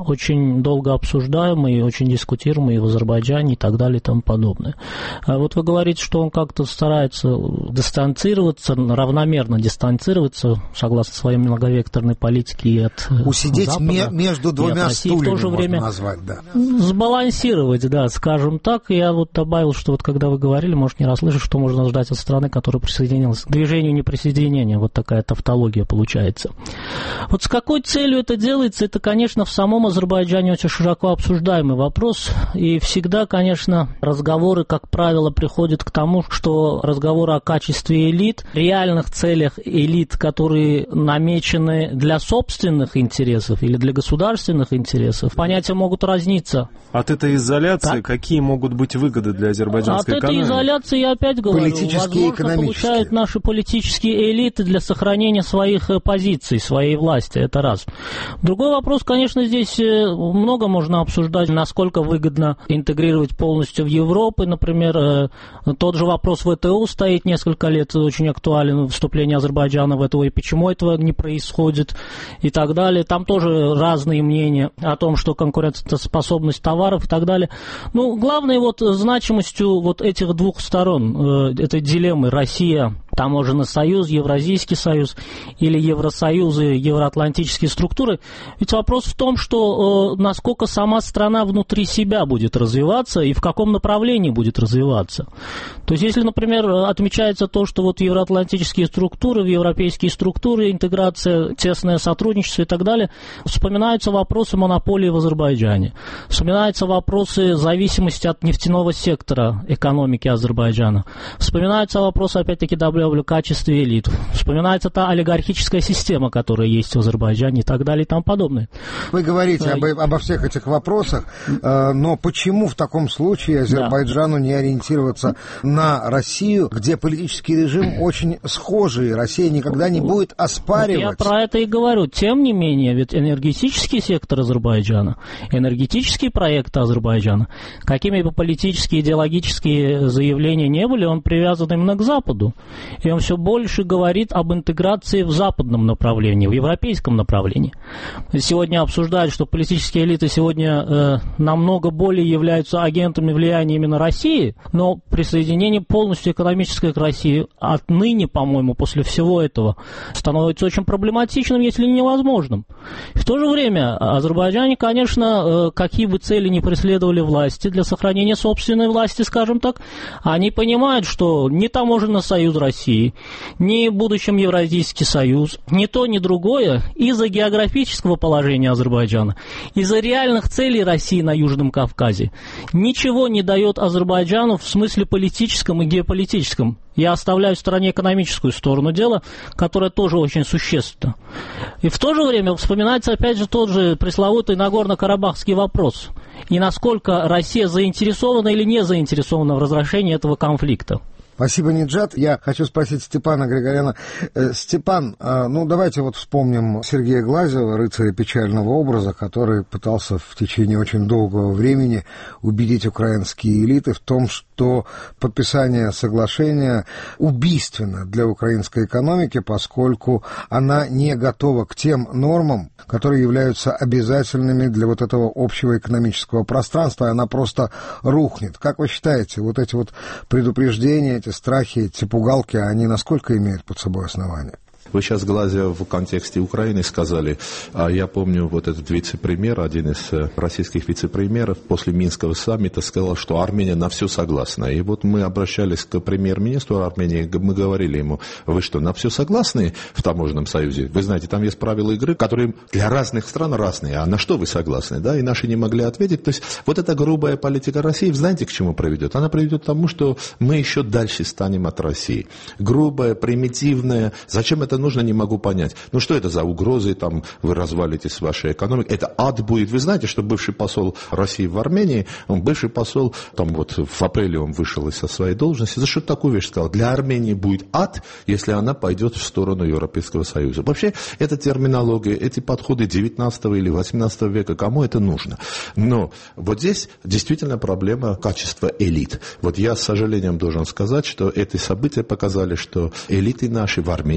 очень долго обсуждаемый, очень дискутируемый в Азербайджане и так далее и тому подобное. Вот вы говорите, что он как-то старается дистанцироваться, равномерно дистанцироваться, согласно своей многовекторной политике и от усидеть Запада, между двумя стульями, в то же время назвать, да. Сбалансировать, да, скажем так. Я вот добавил, что вот когда вы говорили, может, не расслышал, что можно ждать от страны, которая присоединилась к движению неприсоединения. Вот такая тавтология получается. Вот с какой целью это делается, это, конечно, в самом Азербайджане очень широко обсуждаемый вопрос. И всегда, конечно, разговоры, как правило, приходят к тому, что разговоры о качестве элит, реальных целях элит, которые намечены для собственных интересов или для государственных интересов, понятия могут разниться. От этой изоляции какие могут быть выгоды для азербайджанской экономики? От этой изоляции, я опять говорю, возможно, получают наши политические элиты для сохранения своих позиций, своей власти. Это раз. Другой вопрос, конечно, здесь много можно обсуждать, насколько выгодно интегрировать полностью в Европу. Например, тот же вопрос ВТО стоит несколько лет, очень актуален, вступление Азербайджана в ВТО, и почему этого не происходит, и так далее. Там тоже разные мнения о том, что конкурентоспособность товаров и так далее. Ну, главное, вот значимостью вот этих двух сторон, этой дилеммы Россия, таможенный союз, Евразийский союз или Евросоюзы, евроатлантические структуры. Ведь вопрос в том, что насколько сама страна внутри себя будет развиваться и в каком направлении будет развиваться. То есть, если, например, отмечается то, что вот евроатлантические структуры, в европейские структуры, интеграция, тесное сотрудничество и так далее, вспоминаются вопросы монополии в Азербайджане, вспоминаются вопросы зависимости от нефтяного сектора экономики Азербайджана, вспоминаются вопросы, опять-таки, в качестве элит. Вспоминается та олигархическая система, которая есть в Азербайджане и так далее и тому подобное. Вы говорите обо всех этих вопросах, но почему в таком случае Азербайджану не ориентироваться на Россию, где политический режим очень схожий, Россия никогда не будет оспаривать? Я про это и говорю. Тем не менее, ведь энергетический сектор Азербайджана, энергетические проекты Азербайджана, какими бы политические, идеологические заявления не были, он привязан именно к Западу. И он все больше говорит об интеграции в западном направлении, в европейском направлении. Сегодня обсуждают, что политические элиты сегодня намного более являются агентами влияния именно России, но присоединение полностью экономическое к России отныне, по-моему, после всего этого, становится очень проблематичным, если не невозможным. В то же время Азербайджане, конечно, какие бы цели ни преследовали власти для сохранения собственной власти, скажем так, они понимают, что ни таможенный союз России, ни в будущем Евразийский союз, ни то, ни другое из-за географического положения Азербайджана, из-за реальных целей России на Южном Кавказе ничего не дает Азербайджану в смысле политическом и геополитическом. Я оставляю в стороне экономическую сторону дела, которая тоже очень существенна. И в то же время вспоминается опять же тот же пресловутый Нагорно-Карабахский вопрос. И насколько Россия заинтересована или не заинтересована в разрешении этого конфликта. Спасибо, Ниджат. Я хочу спросить Степана Григоряна. Степан, ну давайте вот вспомним Сергея Глазева, рыцаря печального образа, который пытался в течение очень долгого времени убедить украинские элиты в том, что подписание соглашения убийственно для украинской экономики, поскольку она не готова к тем нормам, которые являются обязательными для вот этого общего экономического пространства, и она просто рухнет. Как вы считаете, вот эти вот предупреждения, эти страхи, эти пугалки, они насколько имеют под собой основания? Вы сейчас, глазя в контексте Украины, сказали, я помню, вот этот вице-премьер, один из российских вице-премьеров после Минского саммита сказал, что Армения на все согласна. И вот мы обращались к премьер-министру Армении, мы говорили ему, вы что, на все согласны в таможенном союзе? Вы знаете, там есть правила игры, которые для разных стран разные, а на что вы согласны? Да? И наши не могли ответить. То есть вот эта грубая политика России, знаете, к чему приведет? Она приведет к тому, что мы еще дальше станем от России. Грубая, примитивная. Зачем это нужно, не могу понять. Ну что это за угрозы, там вы развалитесь вашей экономикой, это ад будет. Вы знаете, что бывший посол России в Армении, бывший посол, там вот в апреле он вышел со своей должности, за что такую вещь сказал? Для Армении будет ад, если она пойдет в сторону Европейского Союза. Вообще, эта терминология, эти подходы 19 или 18 века, кому это нужно? Но вот здесь действительно проблема качества элит. Вот я с сожалением должен сказать, что эти события показали, что элиты наши в Армении, в частности,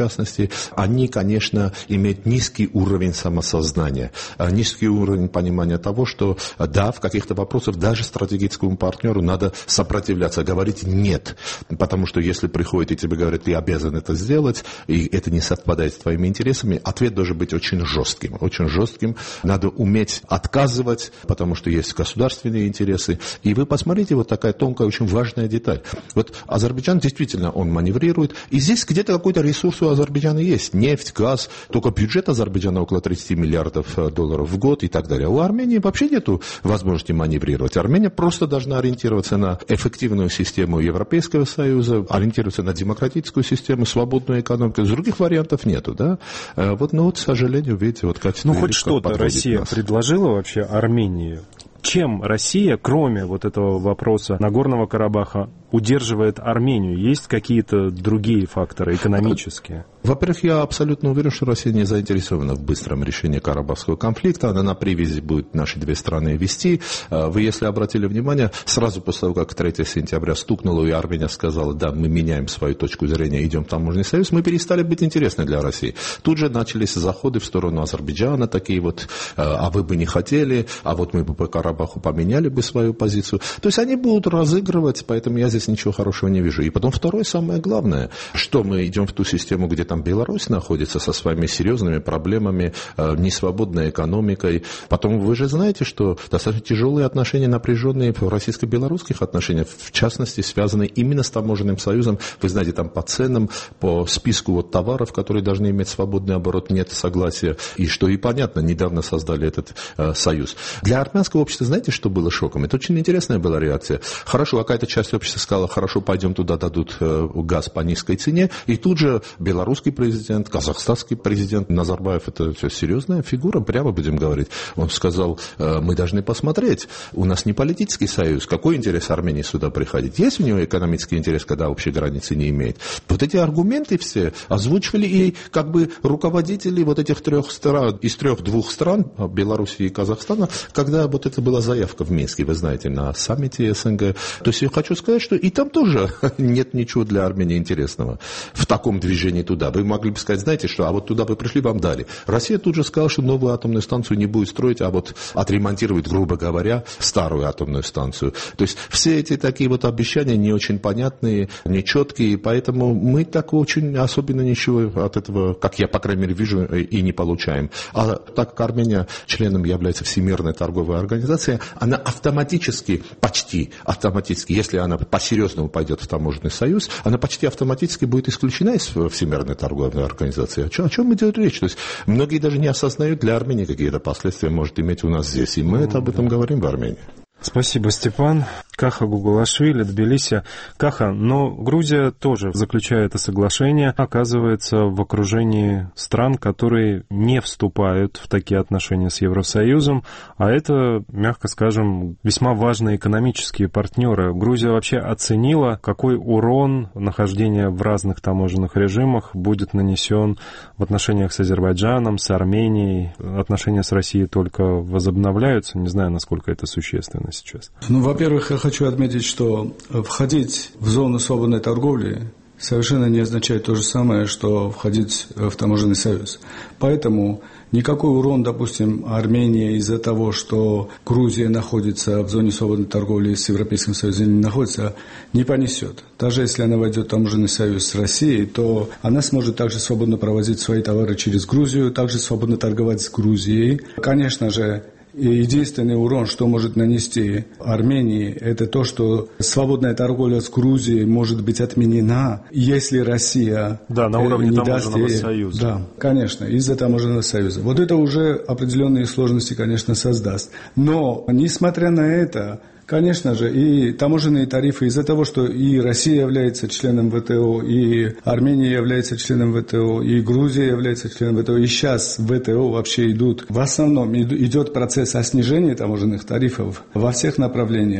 частности, они, конечно, имеют низкий уровень самосознания, низкий уровень понимания того, что, да, в каких-то вопросах даже стратегическому партнеру надо сопротивляться, говорить «нет», потому что если приходит и тебе говорят, ты обязан это сделать, и это не совпадает с твоими интересами, ответ должен быть очень жестким, очень жестким. Надо уметь отказывать, потому что есть государственные интересы. И вы посмотрите, вот такая тонкая, очень важная деталь. Вот Азербайджан действительно, он маневрирует, и здесь где-то какой-то ресурс у Азербайджана есть. Нефть, газ, только бюджет Азербайджана около 30 миллиардов долларов в год и так далее. У Армении вообще нету возможности маневрировать. Армения просто должна ориентироваться на эффективную систему Европейского Союза, ориентироваться на демократическую систему, свободную экономику. Других вариантов нету, да? Вот, к сожалению, видите, вот как... Ну, хоть что-то Россия предложила вообще Армении? Чем Россия, кроме вот этого вопроса Нагорного Карабаха, удерживает Армению? Есть какие-то другие факторы экономические? Во-первых, я абсолютно уверен, что Россия не заинтересована в быстром решении карабахского конфликта. Она на привязи будет наши две страны вести. Вы, если обратили внимание, сразу после того, как 3 сентября стукнуло, и Армения сказала, да, мы меняем свою точку зрения, идем в таможенный союз, мы перестали быть интересны для России. Тут же начались заходы в сторону Азербайджана, такие вот, а вы бы не хотели, а вот мы бы по Карабаху поменяли бы свою позицию. То есть они будут разыгрывать, поэтому я здесь ничего хорошего не вижу. И потом второе, самое главное, что мы идем в ту систему, где там Беларусь находится со своими серьезными проблемами, несвободной экономикой. Потом вы же знаете, что достаточно тяжелые отношения, напряженные в российско-белорусских отношениях, в частности, связаны именно с таможенным союзом. Вы знаете, там по ценам, по списку вот товаров, которые должны иметь свободный оборот, нет согласия. И что и понятно, недавно создали этот союз. Для армянского общества, знаете, что было шоком? Это очень интересная была реакция. Хорошо, какая-то часть общества сказала, хорошо, пойдем туда, дадут газ по низкой цене. И тут же белорусский президент, казахстанский президент Назарбаев, это все серьезная фигура, прямо будем говорить. Он сказал, мы должны посмотреть, у нас не политический союз, какой интерес Армении сюда приходить? Есть у него экономический интерес, когда общей границы не имеет? Вот эти аргументы все озвучивали и как бы руководители вот этих трех стран, из двух стран, Беларуси и Казахстана, когда вот это была заявка в Минске, вы знаете, на саммите СНГ. То есть я хочу сказать, что и там тоже нет ничего для Армении интересного в таком движении туда. Вы могли бы сказать, знаете что, а вот туда вы пришли, вам дали. Россия тут же сказала, что новую атомную станцию не будет строить, а вот отремонтирует, грубо говоря, старую атомную станцию. То есть все эти такие вот обещания не очень понятные, нечеткие, поэтому мы так очень особенно ничего от этого, как я, по крайней мере, вижу, и не получаем. А так как Армения членом является Всемирной торговой организацией, она автоматически, почти автоматически, если она по-серьезному пойдет в таможенный союз, она почти автоматически будет исключена из Всемирной торговой организации. О чем идет речь? То есть многие даже не осознают, для Армении какие-то последствия может иметь у нас здесь. И мы об этом говорим в Армении. Спасибо, Степан. Каха Гугулашвили, Тбилиси. Каха, но Грузия тоже, заключая это соглашение, оказывается в окружении стран, которые не вступают в такие отношения с Евросоюзом, а это, мягко скажем, весьма важные экономические партнеры. Грузия вообще оценила, какой урон нахождения в разных таможенных режимах будет нанесен в отношениях с Азербайджаном, с Арменией. Отношения с Россией только возобновляются, не знаю, насколько это существенно сейчас. Ну, во-первых, я хочу отметить, что входить в зону свободной торговли совершенно не означает то же самое, что входить в таможенный союз. Поэтому никакой урон, допустим, Армения из-за того, что Грузия находится в зоне свободной торговли с Европейским Союзом, не находится, не понесет. Даже если она войдет в таможенный союз с Россией, то она сможет также свободно провозить свои товары через Грузию, также свободно торговать с Грузией. Конечно же, единственный урон, что может нанести Армении, это то, что свободная торговля с Грузией может быть отменена, если Россия на уровне не таможенного даст ей... союза. Да, конечно, из-за таможенного союза. Вот это уже определенные сложности, конечно, создаст. Но, несмотря на это, конечно же, и таможенные тарифы из-за того, что и Россия является членом ВТО, и Армения является членом ВТО, и Грузия является членом ВТО, и сейчас в ВТО вообще идут, в основном идет процесс о снижении таможенных тарифов во всех направлениях.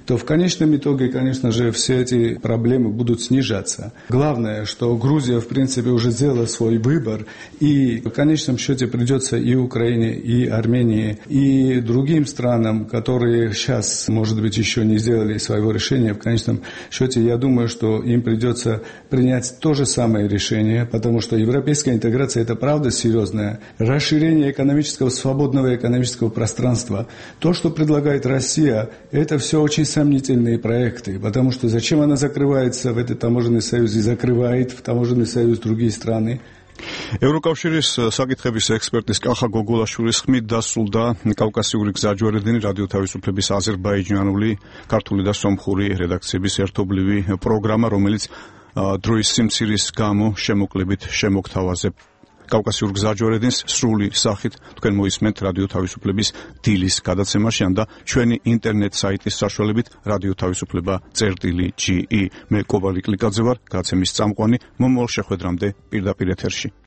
то в конечном итоге, конечно же, все эти проблемы будут снижаться. Главное, что Грузия, в принципе, уже сделала свой выбор, и в конечном счете придется и Украине, и Армении, и другим странам, которые сейчас, может быть, еще не сделали своего решения, в конечном счете, я думаю, что им придется принять то же самое решение, потому что европейская интеграция – это правда серьезная. Расширение экономического, свободного экономического пространства. То, что предлагает Россия, это все очень сомнительные проекты, потому что зачем она закрывается в этот таможенный союз и закрывает в таможенный союз другие страны? ევროკავშირის საკითხების ექსპერტის კახა გოგოლაშვილის ხმით დასრულდა კავკასიური გზაჯვარედინი რადიო თავისუფლების აზერბაიჯანული, ქართული და სომხური რედაქციების ერთობლივი პროგრამა, რომელიც დროის სიმცირის გამო შემოკლებით შემოგთავაზებ კავკასიურ გზაჯვარედინს სრული სახით თქვენ მოისმენთ რადიო თავისუფლების დილის გადაცემაში და ჩვენი ინტერნეტ საიტის საშუალებით რადიო თავისუფლება.ge. მე კოვალი კლიკაძე ვარ, გადაცემის წამყვანი. მომავალ შეხვედრამდე პირდაპირ ეთერში.